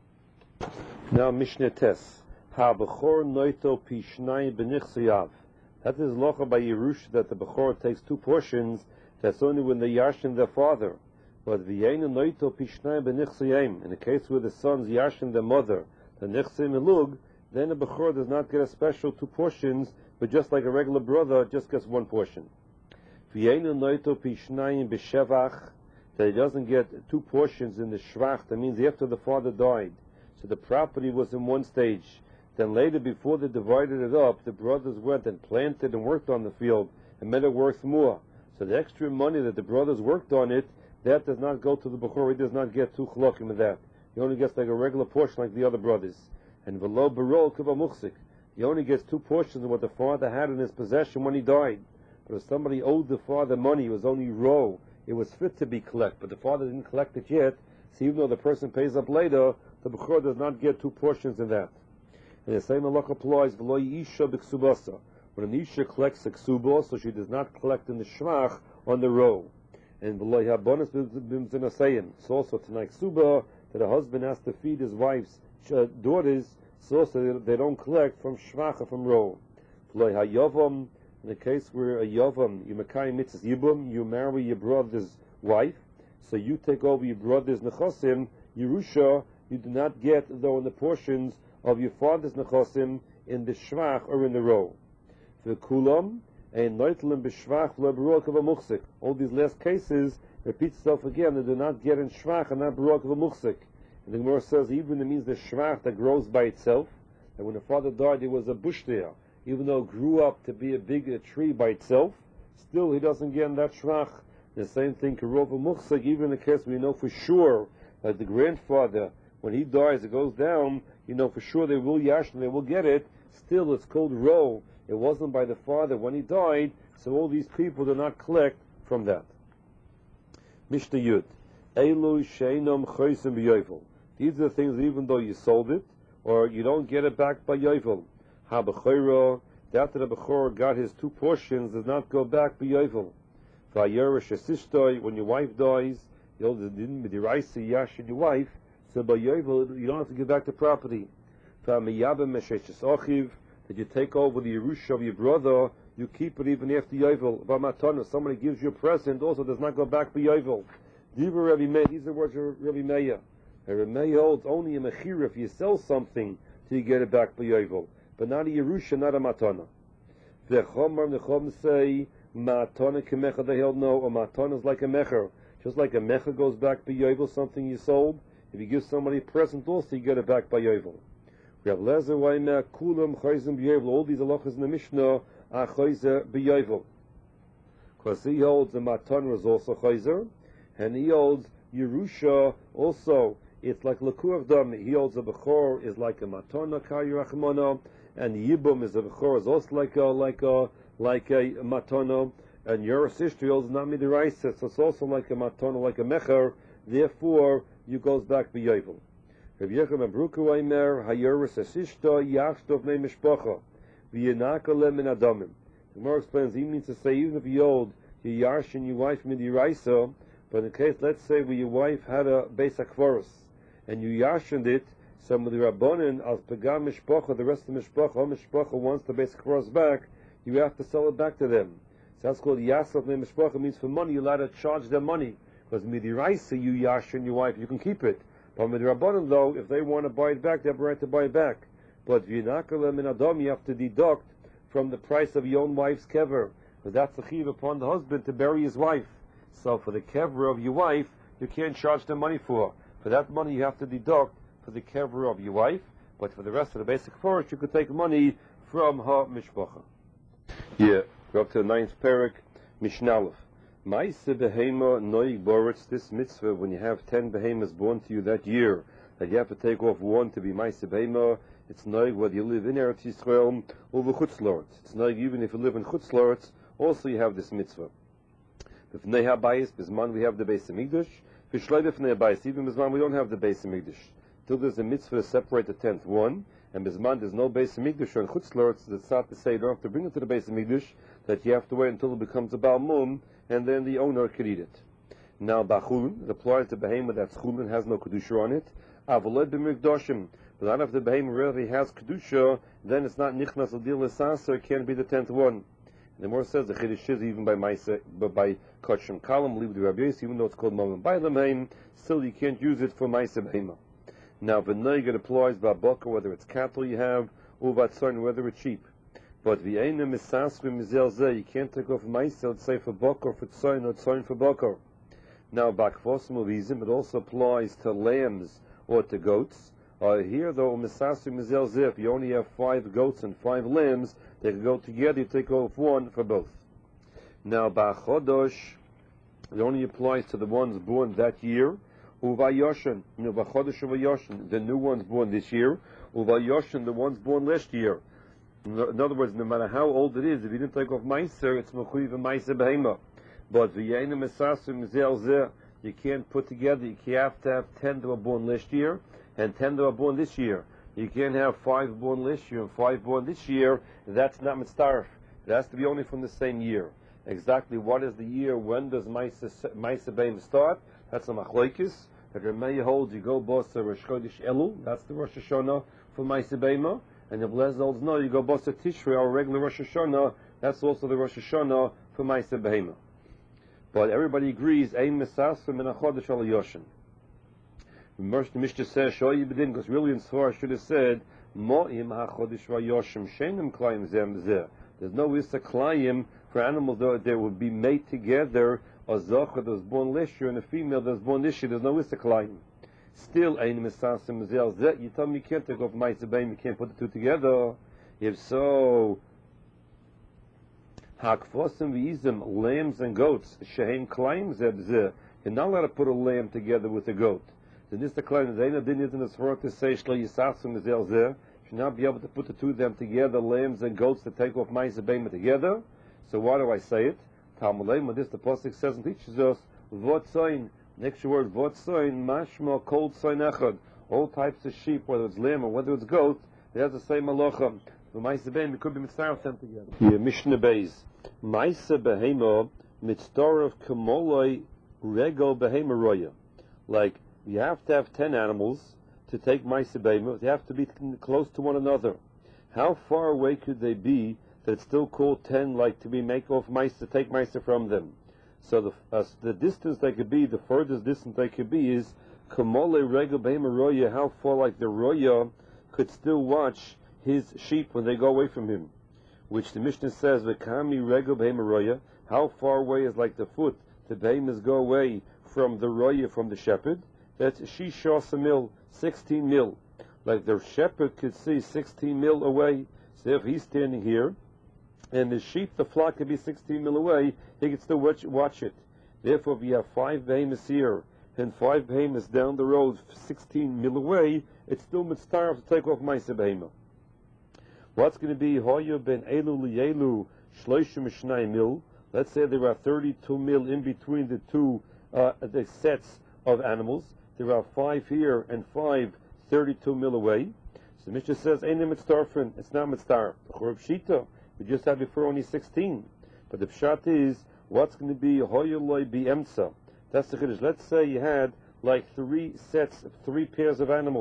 Now Mishneh Tes. Ha Bechor Noito Pishnai Benichsiyav. That is Locha by Yerush, that the Bechor takes 2 portions, that's only when they yashin their father. But V'yein Noito Pishnai Benichsiyim, in the case where the sons yashin their mother, the Nechsim Elug, then the Bechor does not get a special 2 portions, but just like a regular brother, just gets 1 portion. V'yein Noito Pishnai B'Shevach, that he doesn't get 2 portions in the Shvach, that means after the father died. So the property was in one stage. Then later, before they divided it up, the brothers went and planted and worked on the field and made it worth more. So the extra money that the brothers worked on it, that does not go to the Bechor. He does not get 2 chlokim of that. He only gets like a regular portion like the other brothers. And v'lo barol kiva muchzik. He only gets 2 portions of what the father had in his possession when he died. But if somebody owed the father money, it was only row. It was fit to be collected, but the father didn't collect it yet. So even though the person pays up later, the Bechor does not get 2 portions of that. And the same halach applies v'lo yisha b'ksubasa. When an isha collects a ksuba, so she does not collect in the shvach on the row. And v'lo yabonis b'mzinasayim. It's also tonight ksuba that a husband has to feed his wife's daughters, so also they don't collect from shvach or from row. V'lo hayavam. In the case where a yavam, you makayim mitzvahs yibum, you marry your brother's wife, so you take over your brother's nechosim, Yerusha, you do not get, though, in the portions of your father's nechosim in the shvach or in the row. The kulam and noitlim b'shvach le'barok of a muchsik. All these last cases repeat itself again. They do not get in shvach and not barok of a muchsik. And the Gemara says even it means the shvach that grows by itself. And when the father died, there was a bush there. Even though it grew up to be a big tree by itself, still he doesn't get in that shvach. The same thing karov muchsik. Even in the case we know for sure that the grandfather, when he dies, it goes down. You know for sure they will yash and they will get it. Still, it's called row. It wasn't by the father when he died, so all these people do not collect from that. Mishnah Yud. Elu sheinom chosim b'yovel. These are the things that even though you sold it, or you don't get it back by yovel. Ha b'choiro, after the b'chor got his 2 portions, does not go back by yovel. V'ayerish asishtoi, when your wife dies, you didn't midiraisi yashin your wife, so by yovel you don't have to give back the property. V'amiyabem mesheches ochiv, that you take over the Yerusha of your brother, you keep it even after Yovel. V'matana, somebody gives you a present, also does not go back by Yovel. Diva Rabbi Meir, these are the words of Rabbi Meir. Rabbi Meir holds only a mechira if you sell something till you get it back by Yovel, but not a Yerusha, not a matana. V'chomar, the Chom say, matana kemecha, they held no, a matana is like a mecher. Just like a mecher goes back by Yovel, something you sold, if you give somebody a present also, you get it back by Yovel. We have Lezer Waimer, Kulam, Chayzim, B'Yovel. All these halachas in the Mishnah are Chayzer B'Yovel. Because he holds the Matan is also Chayzer, and he holds Yerusha also. It's like Lakuach Dami. He holds the Bechor is like a Matana, Kayu Rachmana, and the Yibum is the Bechor is also like a Matana, and Yerush Ishti holds Nami Deraisa, so it's also like a Matana, like a Mecher. Therefore, you goes back B'Yovel. Rabbi Yechon Abruka Waimer, Hayeris Asishta, Yachdov Ne Mishpacha, V'yenakale Min Adamim. The Gemara explains, he means to say, even if you owed your Yarsh and your wife Midiraisa, but in the case, let's say, where your wife had a Beis HaKvaros, and you Yarshened it, Some of the Rabbanin, as Pagam Mishpacha, the rest of the Mishpacha wants to basic cross back, you have to sell it back to them. So that's called Yasaf Ne Mishpacha, means for money, you're allowed to charge them money. Because Midiraisa, you Yash and your wife, you can keep it. But with the Rabbanan, though, if they want to buy it back, they have a right to buy it back. But V'yinakalem in Adam, you have to deduct from the price of your own wife's kever. Because that's the chiv upon the husband to bury his wife. So for the kever of your wife, you can't charge them money for. For that money, you have to deduct for the kever of your wife. But for the rest of the basic forest, you could take money from her mishpacha. Yeah, we're up to the 9th parak, Mishnalef. Maise behema noig boritz, this mitzvah, when you have 10 behemoths born to you that year, that you have to take off one to be Maise behema, it's noig whether you live in Eretz Yisrael or Chutzlaretz. It's noig even if you live in Chutzlaretz, also you have this mitzvah. B'fnei habayis, bizman we have the Beis Hamikdash. V'shloi b'fnei habayis, even bizman we don't have the Beis Hamikdash. Till there's a mitzvah to separate the 10th one, and bizman there's no Beis Hamikdash or in Chutzlaretz, that's not to say you don't have to bring it to the Beis Hamikdash, that you have to wait until it becomes a Baal Mum, and then the owner could eat it. Now Bachulin, it applies to behemoth that's chulin, has no kedusha on it. Avoled b'mikdashim, but not if the behemoth really has kedusha, then it's not nichnas l'dil l'sasa, it can't be the 10th one. The more says the chiddush is even by Maisa, but by Kachim Kalam, leave the Rabbi Yossi, even though it's called Mamam by Lamheim, still you can't use it for Maisa Behema. Now v'noig it applies by Baka, whether it's cattle you have, or vatzayin, whether it's sheep. But v'eina misasrim mizel zeh, you can't take off Maisa, let's say for Baka, or for tzayin, or tzayin for Baka. Now bakvosim uvizim, it also applies to lambs or to goats. Here though, misasrim mizel zeh, if you only have 5 goats and 5 lambs, they can go together, you take off one for both. Now, Ba'chodosh, it only applies to the ones born that year. Uvayoshan, Ba'chodosh Uvayoshan, the new ones born this year. Uvayoshan, the ones born last year. In other words, no matter how old it is, if you didn't take off Meiser, it's Mechuyev Meiser Behema. But V'yena Mesasim Zel Zeh, you can't put together, you have to have 10 that were born last year, and 10 that were born this year. You can't have 5 born last year and 5 born this year. That's not mitzaref. It has to be only from the same year. Exactly what is the year? When does Maisa Beim start? That's a machlokes. The Rameh holds you go bosa Rosh Chodesh Elul. That's the Rosh Hashanah for Maisa Beima. And the Blez holds no, you go bosa Tishrei, our regular Rosh Hashanah. That's also the Rosh Hashanah for Maisa Beima. But everybody agrees ein misasrim min achodesh al yoshin. The Mishnah says, Shoyi B'din, because really in Svar should have said, Mo'im ha'chodesh v'yoshim shenim klayim zem zeh. There's no Issa klayim for animals that would be made together, a zocher that was born last year and a female that was born this year. There's no Issa klayim. Still, ein misasim zel zeh. You tell me you can't take off ma'aseh beim, you can't put the two together. If so, ha'kfosim v'yizim, lambs and goats, shehem klayim zem zeh. You're not allowed to put a lamb together with a goat. The Nista Klein Zaina didn't in the Sforah to say Shlo Yisachsim Zel Zeh. Should not be able to put the two of them together, lambs and goats, to take off Ma'aseh Beima together. So why do I say it? Talmud Leim, this the pasuk says and teaches us Votzain. Next word Votzain, Mashma Kol Tzain Echad. All types of sheep, whether it's lamb or whether it's goat, they have the same halacha. The Ma'aseh Beima could be mitzvah them together. Here, Mishnah Beis. Ma'aseh Behema Mitzvah Kamoloi Rego Behema Roya. Like, you have to have 10 animals to take Ma'aseh Beima. They have to be close to one another. How far away could they be that it's still called 10, like to be make off Ma'aseh, take Ma'aseh from them? So the distance they could be, the furthest distance they could be is Kamole Rega Beima Roya, how far like the Roya could still watch his sheep when they go away from him. Which the Mishnah says, V'kami Rega Beima Roya, how far away is like the foot the Behemoths go away from the Roya, from the shepherd? That's Shisha Samil, 16 mil. Like the shepherd could see 16 mil away. So if he's standing here, and the sheep, the flock could be 16 mil away, he could still watch it. Therefore, if you have 5 behemoths here, and 5 behemoths down the road, 16 mil away, it's still mitzvah to take off Ma'aseh Behema. What's going to be Hoya ben Elu liyelu shloishim shnai mil? Let's say there are 32 mil in between the two the sets of animals. There are 5 here and 5 32 mil away. So the Mishnah says, Einim mitztarfen, it's not mitztar. Chorab Shita, we just had before only 16. But the pshat is, what's going to be Hoyoloi Bi'emtza? That's the Chiddush. Let's say you had like 3 sets, 3 pairs of animals.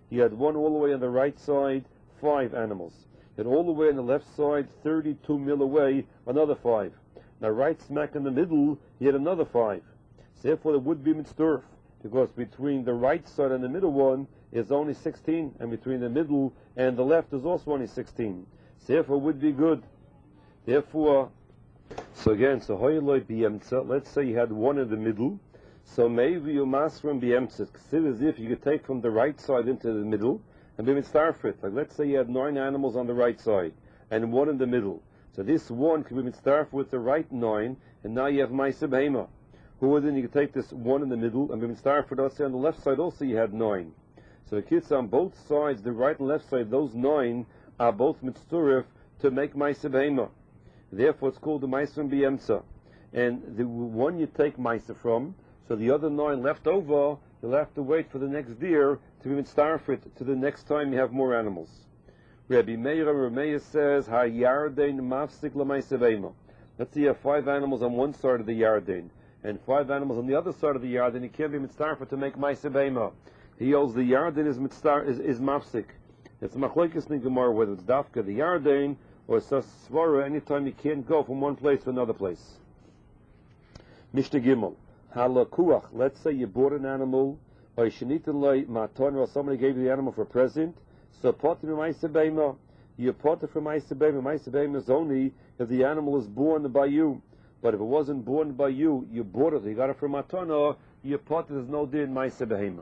he had one all the way on the right side, 5 animals. And all the way on the left side, 32 mil away, another 5. Now right smack in the middle, he had another 5. So therefore it would be mitzvah, because between the right side and the middle one is only 16, and between the middle and the left is also only 16. So therefore it would be good. Therefore, so again, so hoyloi b'yemtza, let's say you had one in the middle, so maybe you masrim b'yemtza, consider as if you could take from the right side into the middle, and be mitzvah. Like let's say you had 9 animals on the right side, and 1 in the middle. So this 1 could be mitzvah with the right 9, and now you have ma'aseh behema. Who then you could take this 1 in the middle, and be mitzvah, let's say on the left side also you had 9. So the kids on both sides, the right and left side, those 9 are both mitzvah to make ma'aseh behema. Therefore, it's called the Ma'aseh B'Yemtza. And the one you take Ma'aseh from, so the other 9 left over, you'll have to wait for the next deer to be mitzvah to the next time you have more animals. Rabbi Meir says, Ha-Yarden Mafsik L'Ma'aseh Behema. Let's say you have 5 animals on one side of the Yarden, and 5 animals on the other side of the Yarden. You can't be mitzvah to make Ma'aseh Behema. He holds the Yarden is Mafsik. It's Machlokes in Gemara, whether it's Dafka, the Yarden, or Sasvara, anytime you can't go from one place to another place. Mishnah Gimel. Halakuach, let's say you bought an animal, or or somebody gave you the animal for a present, so potter from Ma'aseh Behema. You potter from Ma'aseh Behema. Ma'aseh Behema is only if the animal is born by you. But if it wasn't born by you, you bought it, you got it from Matana, you potter, there's no din Ma'aseh Behema.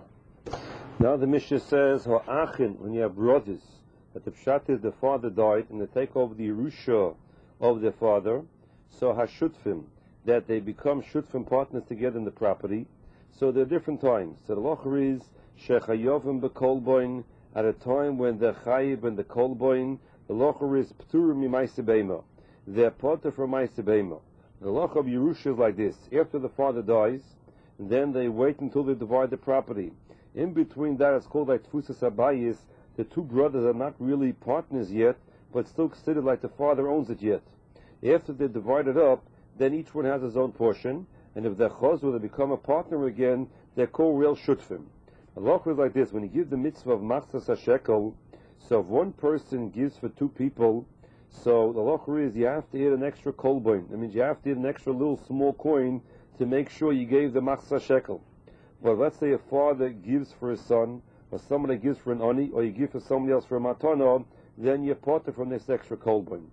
Now the Mishnah says, Ha'achin, when you have brothers, that the pshat is the father died and they take over the Yerusha of their father, so hashutfim, that they become shutfim partners together in the property. So there are different times. So the locher is shechayovim bekolboin, at a time when the chayib and the kolboin, the locher is pturim ma'aseh behema. They're potter from ma'aseh behema. The locher of Yerusha is like this: after the father dies, and then they wait until they divide the property. In between that, it's called like tfusas habayis. The 2 brothers are not really partners yet, but still considered like the father owns it yet. After they divide it up, then each one has his own portion, and if they're chazur, they become a partner again, they're called real shutfim. The law is like this: when you give the mitzvah of machzas hashekel, so if one person gives for 2 people, so the law is you have to add an extra kolboin. That means you have to add an extra little small coin to make sure you gave the machzas hashekel. But let's say a father gives for his son, or somebody gives for an ani, or you give for somebody else for a matana, then you're parted from this extra kolboin.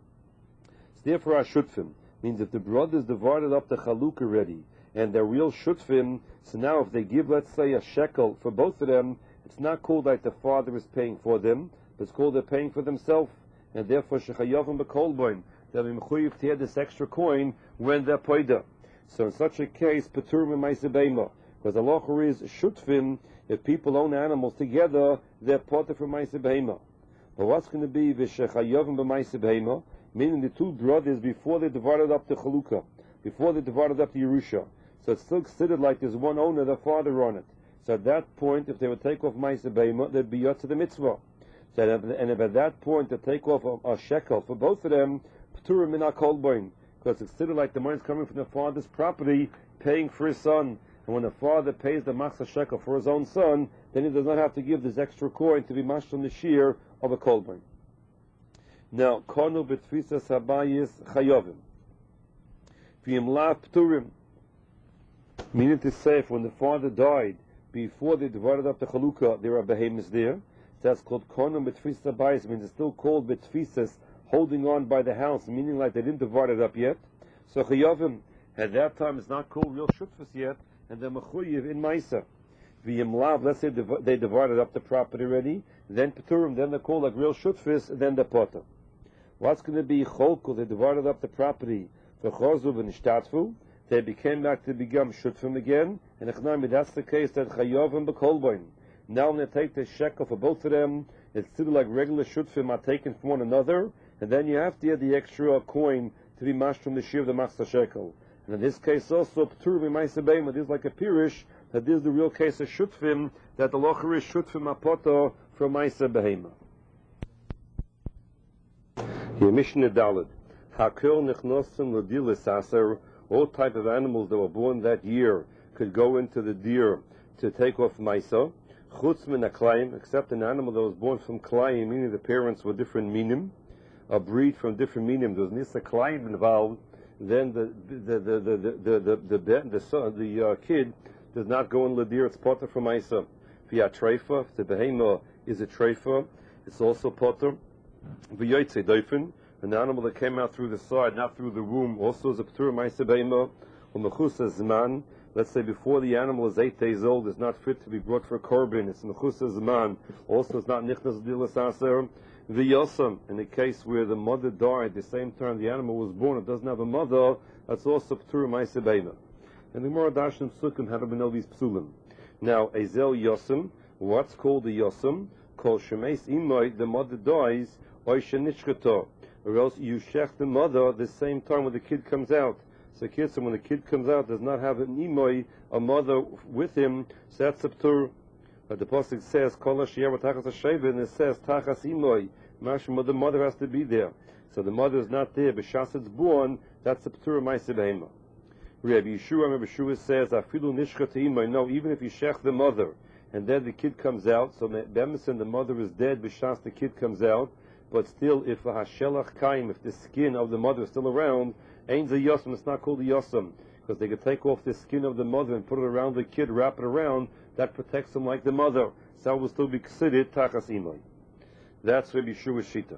So therefore, our shutfim means if the brothers divided up the chaluk already, and they're real shutfim, so now if they give, let's say, a shekel for both of them, it's not called like the father is paying for them, but it's called they're paying for themselves, and therefore shechayovim bekolboin, they'll be mechuyev to add this extra coin when they're poida. So in such a case, peturim ma'aseh behema, because the law is shutfim. If people own animals together, they're potter from ma'aseh behema. But what's going to be v'shechayovim b'ma'aseh behema? Meaning the 2 brothers before they divided up the chalukah, before they divided up the Yerusha. So it's still considered like there's one owner, the father on it. So at that point, if they would take off ma'aseh behema, they'd be yot to the mitzvah. So and if at that point they take off a shekel for both of them, p'turim min kolboin, because it's considered like the money's coming from the father's property, paying for his son. And when the father pays the machzah shekel for his own son, then he does not have to give this extra coin to be mashed on the shear of a kolboin. Now, konu b'tfisas habayis chayovim. V'yim la p'turim. Meaning to say, if when the father died, before they divided up the chalukah, there are behemoths there. That's called konu b'tfisas habayis, means it's still called b'tfisas, holding on by the house, meaning like they didn't divide it up yet. So chayovim, at that time, it's not called real shutfus yet, and they're mechuyev in Maisa. V'yim lav, let's say they divided up the property already, then Peturim, then they're called like real shutfis, then the potter. What's going to be cholkul? They divided up the property for chozuv and ishtatfu, they became back to become shutfim again, and echnami, that's the case that chayovim bekolboin. Now when they take the shekel for both of them, it's still like regular shutfim are taken from one another, and then you have to add the extra coin to be mashed from the shear of the machzah shekel. And in this case also, P'turim ma'aseh behema, this is like a pirish, that this is the real case of shutfim, that the locher is shutfim apoto from ma'aseh behema. Here, Mishnah Daled. Hakel nechnosim l'dil saser, all type of animals that were born that year could go into the deer to take off ma'aseh. Chutz min aklayim, except an animal that was born from klayim, meaning the parents were different minim, a breed from different minim. There was nisa klayim involved. Then the kid does not go in ladir. It's potter from Isa. Via treifa, the behema is a treifa. It's also potter. V'yoytze doifen, an animal that came out through the side, not through the womb, also is a ptur Isa behema. U'mechusa zman. Let's say before the animal is 8 days old, is not fit to be brought for a korban. It's mechusa zman. Also, it's not nichnas dilas aser. V'yosam, in a case where the mother died at the same time the animal was born, it doesn't have a mother, that's also ptur ma'aseh beima. And the Gemara Dashim Sukkim, how do we know these psulim? Now, ezel yosam, what's called a yosam? Called shemeis imoy, the mother dies, oisha nishkato, or else you shech the mother at the same time when the kid comes out. So when the kid comes out, does not have an imoy, a mother with him, so that's a ptur. But the pasuk says, "Kol ha'shiyah v'tachas ha'sheva," and it says, "Tachas imoy." The mother has to be there. So the mother is not there. B'shas it's born. That's the p'tura ma'aseh behema. Rabbi Yeshua says, "Afilu nishchat imoy." No, even if you shech the mother, and then the kid comes out. So b'emison the mother is dead. B'shas the kid comes out. But still, if a hashelach kaim, if the skin of the mother is still around, ain't a yosam. It's not called a yosam because they could take off the skin of the mother and put it around the kid, wrap it around. That protects him like the mother. So it will still be considered tachas imoy. That's Rabbi Yeshua's shita.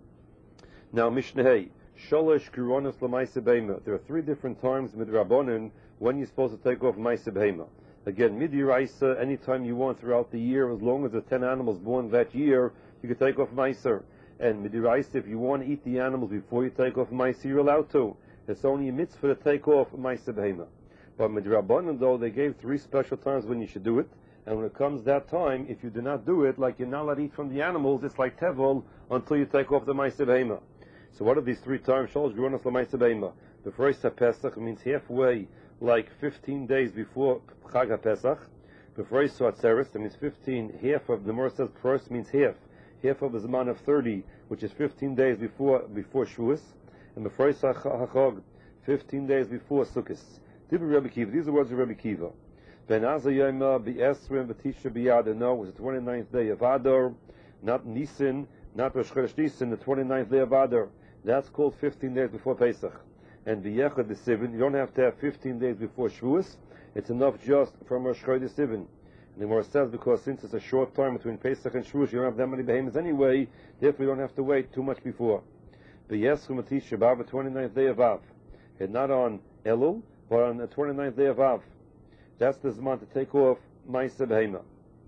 Now Mishnah Hey, Sholosh Kironos L'Maaseh Behema. There are 3 different times midrabanan when you're supposed to take off Maaseh Behema. Again, midiraisa, anytime you want throughout the year, as long as the 10 animals born that year, you can take off Maaser. And midiraisa, if you want to eat the animals before you take off Maaser, you're allowed to. It's only a mitzvah to take off Maaseh Behema. But midrabanan, though, they gave 3 special times when you should do it. And when it comes that time, if you do not do it, like you're not allowed to eat from the animals, it's like tevel until you take off the Maaseh Behema. So what are these 3 times? Shalosh Geronos L'Maaseh Behema. The first HaPesach means halfway, like 15 days before Chag HaPesach. The first Atzeres, that means 15, half of, the Gemara says first means half. Half of the Zman of 30, which is 15 days before Shavuos. And the first HaChag, 15 days before Sukkot. These are the words of Rabbi Kiva. Ben Azayema B'Esrim B'Tisha B'Yad. No, it was the 29th day of Adar, not Nisan, not Rosh Chodesh Nisan, the 29th day of Adar. That's called 15 days before Pesach. And B'Yechad B'Sivan, you don't have to have 15 days before Shavuos. It's enough just from Rosh Chodesh Sivan. And the Gemara says because since it's a short time between Pesach and Shavuos, you don't have that many behemoths anyway. Therefore, you don't have to wait too much before. B'Yesrim B'Tisha B'Av, the 29th day of Av, and not on Elul, but on the 29th day of Av. That's the Zman to take off Maaseh Behema.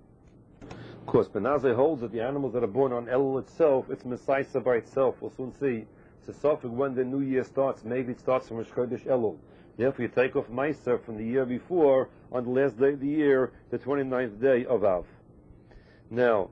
Of course, Benazai holds that the animals that are born on Elul itself, it's Mesaisa by itself. We'll soon see. It's a suffix when the new year starts. Maybe it starts from Rosh Chodesh Elul. Therefore, you take off Maaseh from the year before on the last day of the year, the 29th day of Av. Now,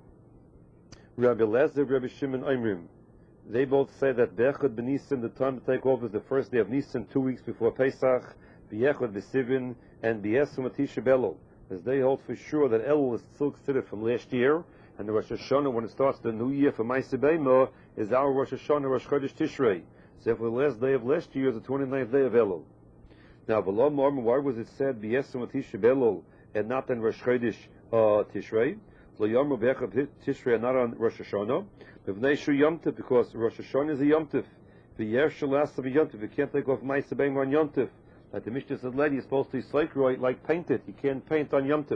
Rabbi Lezer, Rabbi Shimon Oimrim, they both say that B'Echad B'Nisan, the time to take off is the first day of Nisan, 2 weeks before Pesach. B'Echad B'Sivan, and B'Yesum Atisha Belul, as they hold for sure that Elul is still considered from last year, and the Rosh Hashanah, when it starts the new year for Maaseh Behema, is our Rosh Hashanah, Rosh Chodesh Tishrei. So for the last day of last year is the 29th day of Elul. Now, V'lo Mormon, why was it said B'Yesum Atisha Belul and not on Rosh Chodesh Tishrei? Lo Yomer B'Echad Tishrei and not on Rosh Hashanah. B'Vnei Shu Yom Tov, because Rosh Hashanah is a Yom Tov. V'Yer Shalas of a Yom Tov, you can't take off Maaseh Behema on Yom Tov. Like the Mishnah said, lady is supposed to cycroid, like paint it. You can't paint on Yom Tov.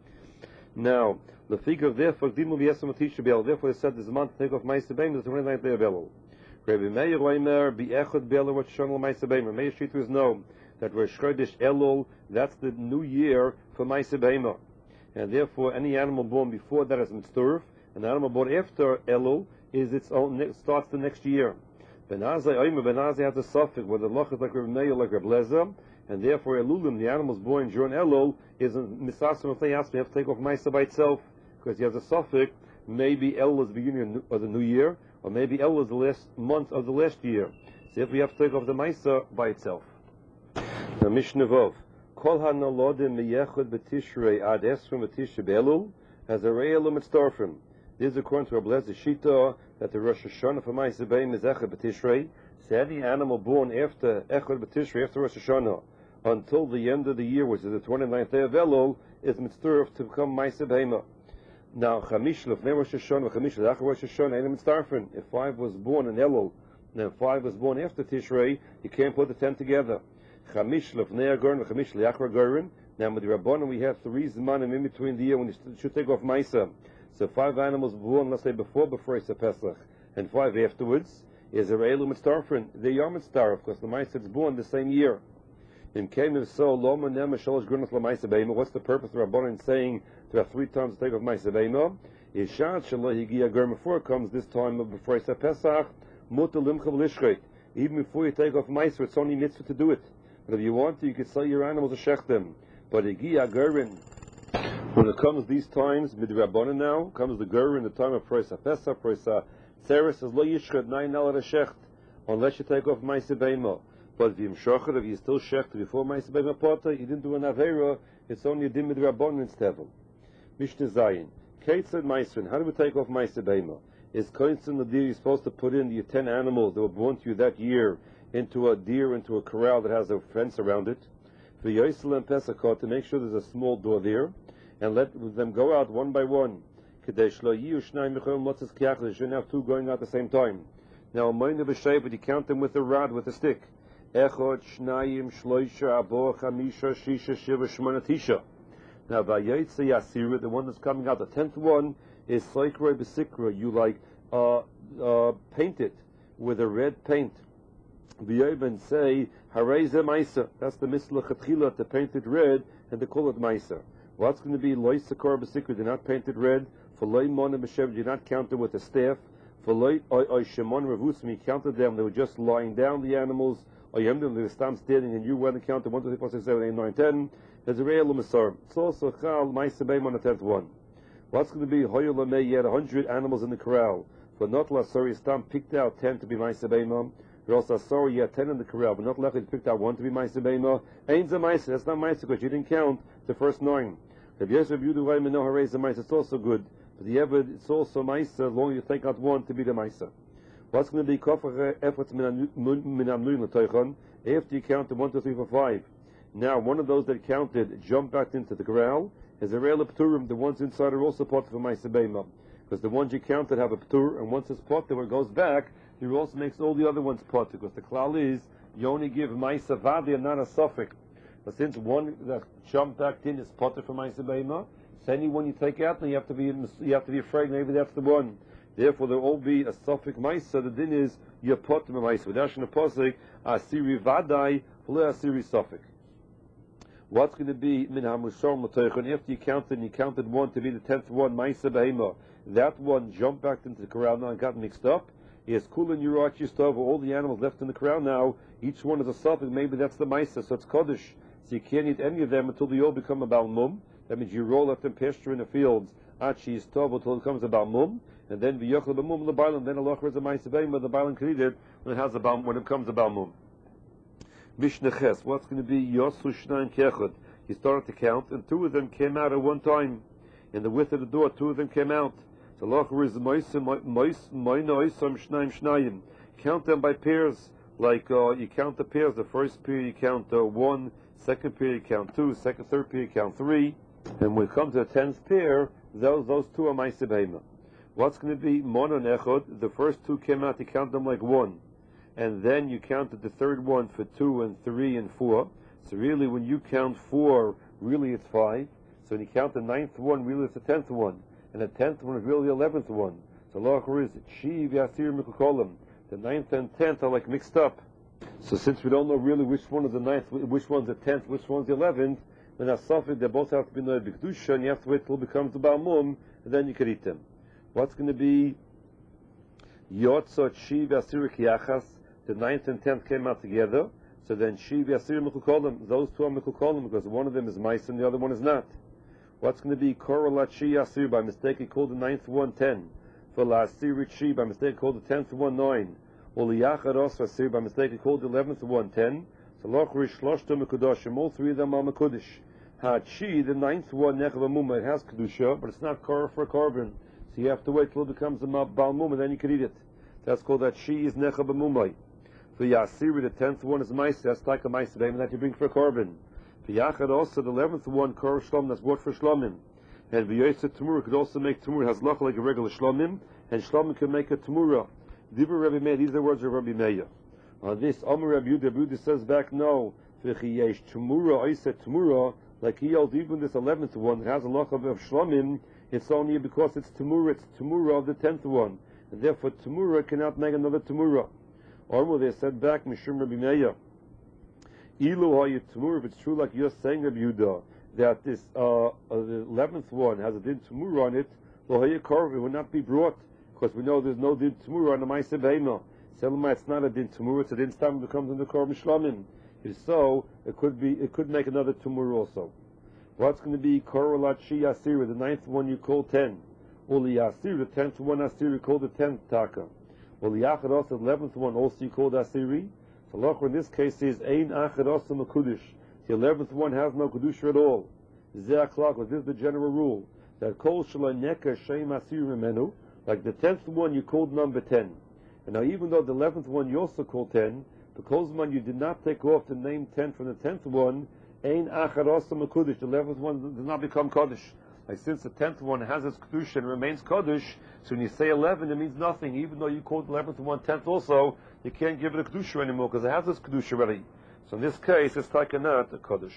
Now, the figure therefore, therefore it said this month to take off Maaseh Behema, the 29th day of Elul. Rabbi Meir Oimer, B'Echad B'Elul, Rosh Hashanah Maaseh Behema. Meir Shita is known that Rosh Chodesh Elul, that's the new year for Maaseh Behema. And therefore, any animal born before that is Mitzvah, and the animal born after Elul is its own, starts the next year. Benazai has a suffix where the loch is like Reb Meir, like Reb Lezer, and therefore Elulim, the animals born during Elul, is a misasim if they have to take off Maaseh by itself, because he has a suffix. Maybe Elul is the beginning of the new year, or maybe Elul is the last month of the last year. So if we have to take off the Maaseh by itself. Now Mishnah Vov, Kol hanalodim miyechud b'tishrei ad esrim b'tishrei be'Elul, as a re'elum mitztorfim. This is according to Rabbi Lezer Shita that the Rosh Hashanah for Maaseh Behema is Echad B'Tishrei. So any animal born after Echad B'Tishrei, after Rosh Hashanah, until the end of the year, which is the 29th day of Elul, is mitzvah to become Maaseh Behema. Now, Chamish Lefnei Rosh Hashanah, Chamish L'achar Rosh Hashanah, Einim Mitztarfen. If 5 was born in Elul, and then 5 was born after Tishrei, you can't put the 10 together. Chamish Lefnei Agorin, Chamish L'achar Agorin. Now, with the Rabbanan, we have 3 Zmanim in between the year when you should take off Maisa. So 5 animals born, let's say before Isa Pesach, and 5 afterwards, is a Eilu Mitztarfen. They are Mitztarf, because the Maisa is born the same year. In came if so, Loma Nema Shalosh Grunas LaMaisa Beima. What's the purpose of Rabbanan saying to have 3 times to take off Maisa Beima? Is Shad Shalah Higia Ger before it comes this time before Isa Pesach, Muta Limcha V'Lishreit. Even before you take off Maisa, it's only mitzvah to do it. But if you want to, you can sell your animals to Shechtem. But Higia Gerin, when it comes these times, Mid Rabbanan now, comes the Gerin, the time of Isa Pesach, Isa Tzeres, is Lo Yishchet 9 Nal Shecht, unless you take off Maisa Beima. But if you still shecht before Maisa Beima Pota, you didn't do an Aveira, it's only a Dim Mid Rabbanan instead. Mishnah Zayin. Kate said Maisrin, how do we take off Maisa Beima? Is Koinsin the deer you're supposed to put in your 10 animals that were born to you that year into a corral that has a fence around it? For Yosel and Pesachot, to make sure there's a small door there, and let them go out one by one. They shouldn't have 2 going out at the same time. Now, but you count them with a rod, with a stick. Echot, Shnayim, Shloisha, Abo, Chamisha, Shisha, Shiva, Shmona, Tisha. Now, Vayetze Yasira, the one that's coming out, the 10th one, is Saikroi Besikra. You paint it with a red paint. V'yoben say, Hareze Maisa. That's the Misla Chatchila, to paint it red, and to call it Maisa. What's going to be Loy Sakor Besikra? They're not painted red. For Loy Mona Beshev, you not count them with a staff. For Loy Oy Shemon Revusim, you counted them, they were just lying down, the animals. Or you have them, they were standing, and you went and counted 1, 2, 3, 4, 5, 6, 7, 8, 9, 10. There's a real Lumasar. It's also Chal, Maisa Beim on the 10th one. What's going to be Hoyo Lamei? You had 100 animals in the corral. For not Lasari, Stam picked out 10 to be Maisa Beim. You're also sorry you had 10 in the corral, but not Lechid picked out 1 to be Maisa Beim. Ain't a Maisa, that's not Maisa, because you didn't count the first 9. If yes, if you do right, no Harez the Maisa, it's also good. But the Eved, it's also Maisa, as long as you take out 1 to be the Maisa. What's going to be Kofar efforts minamnuin after you count the 1, 2, 3, 4, 5. Now, one of those that counted jumped back into the corral. Is a real pturim. The ones inside are also part for Maisa Beima, because the ones you counted have a ptur, and once it's pot, where it goes back, he also makes all the other ones pot, because the klal is you only give Maisa Vadi and not a suffix. But since one that jumped back in is potter for Maisa Beima, so anyone you take out, then you have to be afraid maybe that's the one. Therefore, there will all be a suffix Maisa. The din is you're potter for Maisa. Without a posik, asiri vadai, v'le asiri suffix. What's going to be min hamushor matoichon? After you counted 1 to be the 10th one, Maisa Behema. That one jumped back into the corral now and got mixed up. He has kulin yurachi stove, all the animals left in the corral now. Each one is a suffix. Maybe that's the Maisa, so it's Kodesh. So you can't eat any of them until they all become a balmum. That means you roll up them pasture in the fields. Achi is tov until it becomes a balmum, and then v'yochel b'mum the bailam. Then Allah is a Maisa Behema. The bailam can eat it when it becomes a balmum. Mishnah Ches, what's going to be Yosu Shnaim Kechad? He started to count, and 2 of them came out at one time. In the width of the door, 2 of them came out. So Locher is Moinoisam Shnaim Shnayim. Count them by pairs, like you count the pairs. The first pair you count 1, second pair you count 2, third pair you count 3, and when it comes to the 10th pair, those 2 are Maisa Behema. What's going to be Monon Echad? The first 2 came out, you count them like 1. And then you counted the third one for 2 and 3 and 4. So really when you count 4, really it's 5. So when you count the 9th one, really it's the 10th one. And the 10th one is really the 11th one. So Allah is Shiv Yasir Mikukolim. The 9th and 10th are like mixed up. So since we don't know really which one is the 9th, which one's the 10th, which one's the 11th, then Asafik, they both have to be Noed B'Kedusha, and you have to wait till it becomes the Balmum, and then you can eat them. What's going to be Yotzot Shiv Yasir Kiyachas? The 9th and 10th came out together, so then Shiv Yasir Mekukolim, those 2 are Mekukolim, because one of them is Maisa and the other one is not. What's going to be Koralat Shi Yasir? By mistake he called the 9th one 10. For La Asirit Shi, by mistake he called the 10th one 9. Or Liyachad Os Asir, by mistake he called the 11th one 10. So Lochrish Shloshta Mekudoshim, all 3 of them are Mekudish. Hachi, the 9th one Nechav Mumma, it has Kedusha, but it's not Korah for a carbon. So you have to wait till it becomes a Baal Mumma, then you can eat it. That's called that Shi is Nechav Mumma. For Yasiri, the 10th one is Maisa, that's like a Maisa Behema that you bring for a korban. For Yachad also, the 11th one, Korah Shlom, that's bought for Shlomim. And v'yoyse Tamura could also make Tamura, has lach like a regular Shlomim, and Shlomim can make a Tamura. Dibur Rabbi Meir, these are words of Rabbi Meir. On this, Amar Rabbi Yehuda says back, no, v'chiyesh Tamura, Oyse Tamura, like he holds even this 11th one, has a lach of Shlomim, it's only because it's Tamura of the 10th one. And therefore Tamura cannot make another Tamura. Or they said back, Mishum Rabbi Meir, Ilu hayu Tamura, if it's true like you're saying, Rabbi Yehuda, that this the 11th one has a din Tamura on it, lo hayu korv, it will not be brought, because we know there's no din Tamura on the Ma'aseh Behema. Selma, it's not a din Tamura, it's a din Stam becomes in the Korban Shlomim. If so, it could make another Tamura also. What's going to be Korolat Shi Asiri, the 9th one you call 10. Uli Asiri, the 10th one Asiri, you call the 10th Taka. Uli Achados, the 11th one also you call the Asiri. So Lachor in this case is Ein Achados Makudish. The 11th one has no Kedusha at all. Ze'aklak, this is the general rule. That Kol Shalanyeka Shem Asiri Memenu, like the 10th one you called number 10. And now even though the 11th one you also called 10, because man you did not take off the name 10 from the 10th one, Ein Achados Makudish, the 11th one does not become Kaddish. Like since the 10th one has its Kedusha and remains Kaddish, so when you say 11 it means nothing. Even though you called the 11th one 10th also, you can't give it a Kedusha anymore because it has its Kedusha already. So in this case it's takanat a Kaddish.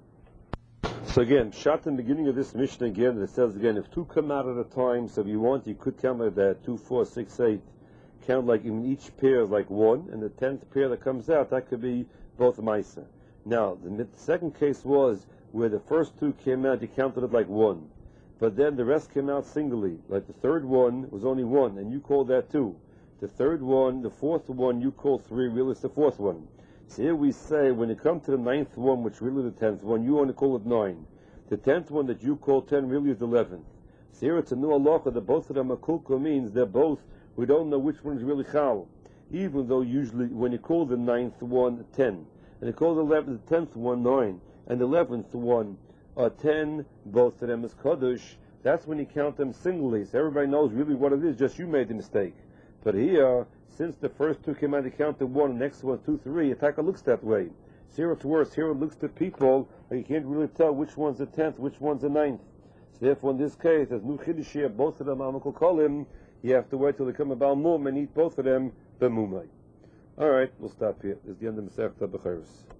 So again, Pshat in the beginning of this Mishnah again, it says again, if two come out at a time, so if you want, you could count like that, 2, 4, 6, 8. Count like even each pair is like 1, and the 10th pair that comes out, that could be both Maisa. Now, the second case was where the first two came out, you counted it like 1. But then the rest came out singly. Like the third one was only 1, and you called that 2. The third one, the fourth one, you called 3, really it's the fourth one. So here we say, when you come to the 9th one, which really the 10th one, you only call it 9. The 10th one that you call 10 really is the 11th. So here it's a new halacha that both of them are kulka, means they're both, we don't know which one is really chal. Even though usually when you call the 9th one 10, and you call the 10th one 9, and the 11th one 10, both of them is Kaddish, that's when you count them singly. So everybody knows really what it is, just you made the mistake. But here, since the first two came out, you counted 1, the next one 2, 3, Ataka looks that way. So here it's worse, here it looks to people, like you can't really tell which one's the 10th, which one's the 9th. So therefore in this case, as Nu Chiddush here, both of them Amakol Kolim, you have to wait till they come about Mum and eat both of them, Bemumai. Alright, we'll stop here. This is the end of Masechta Bechoros.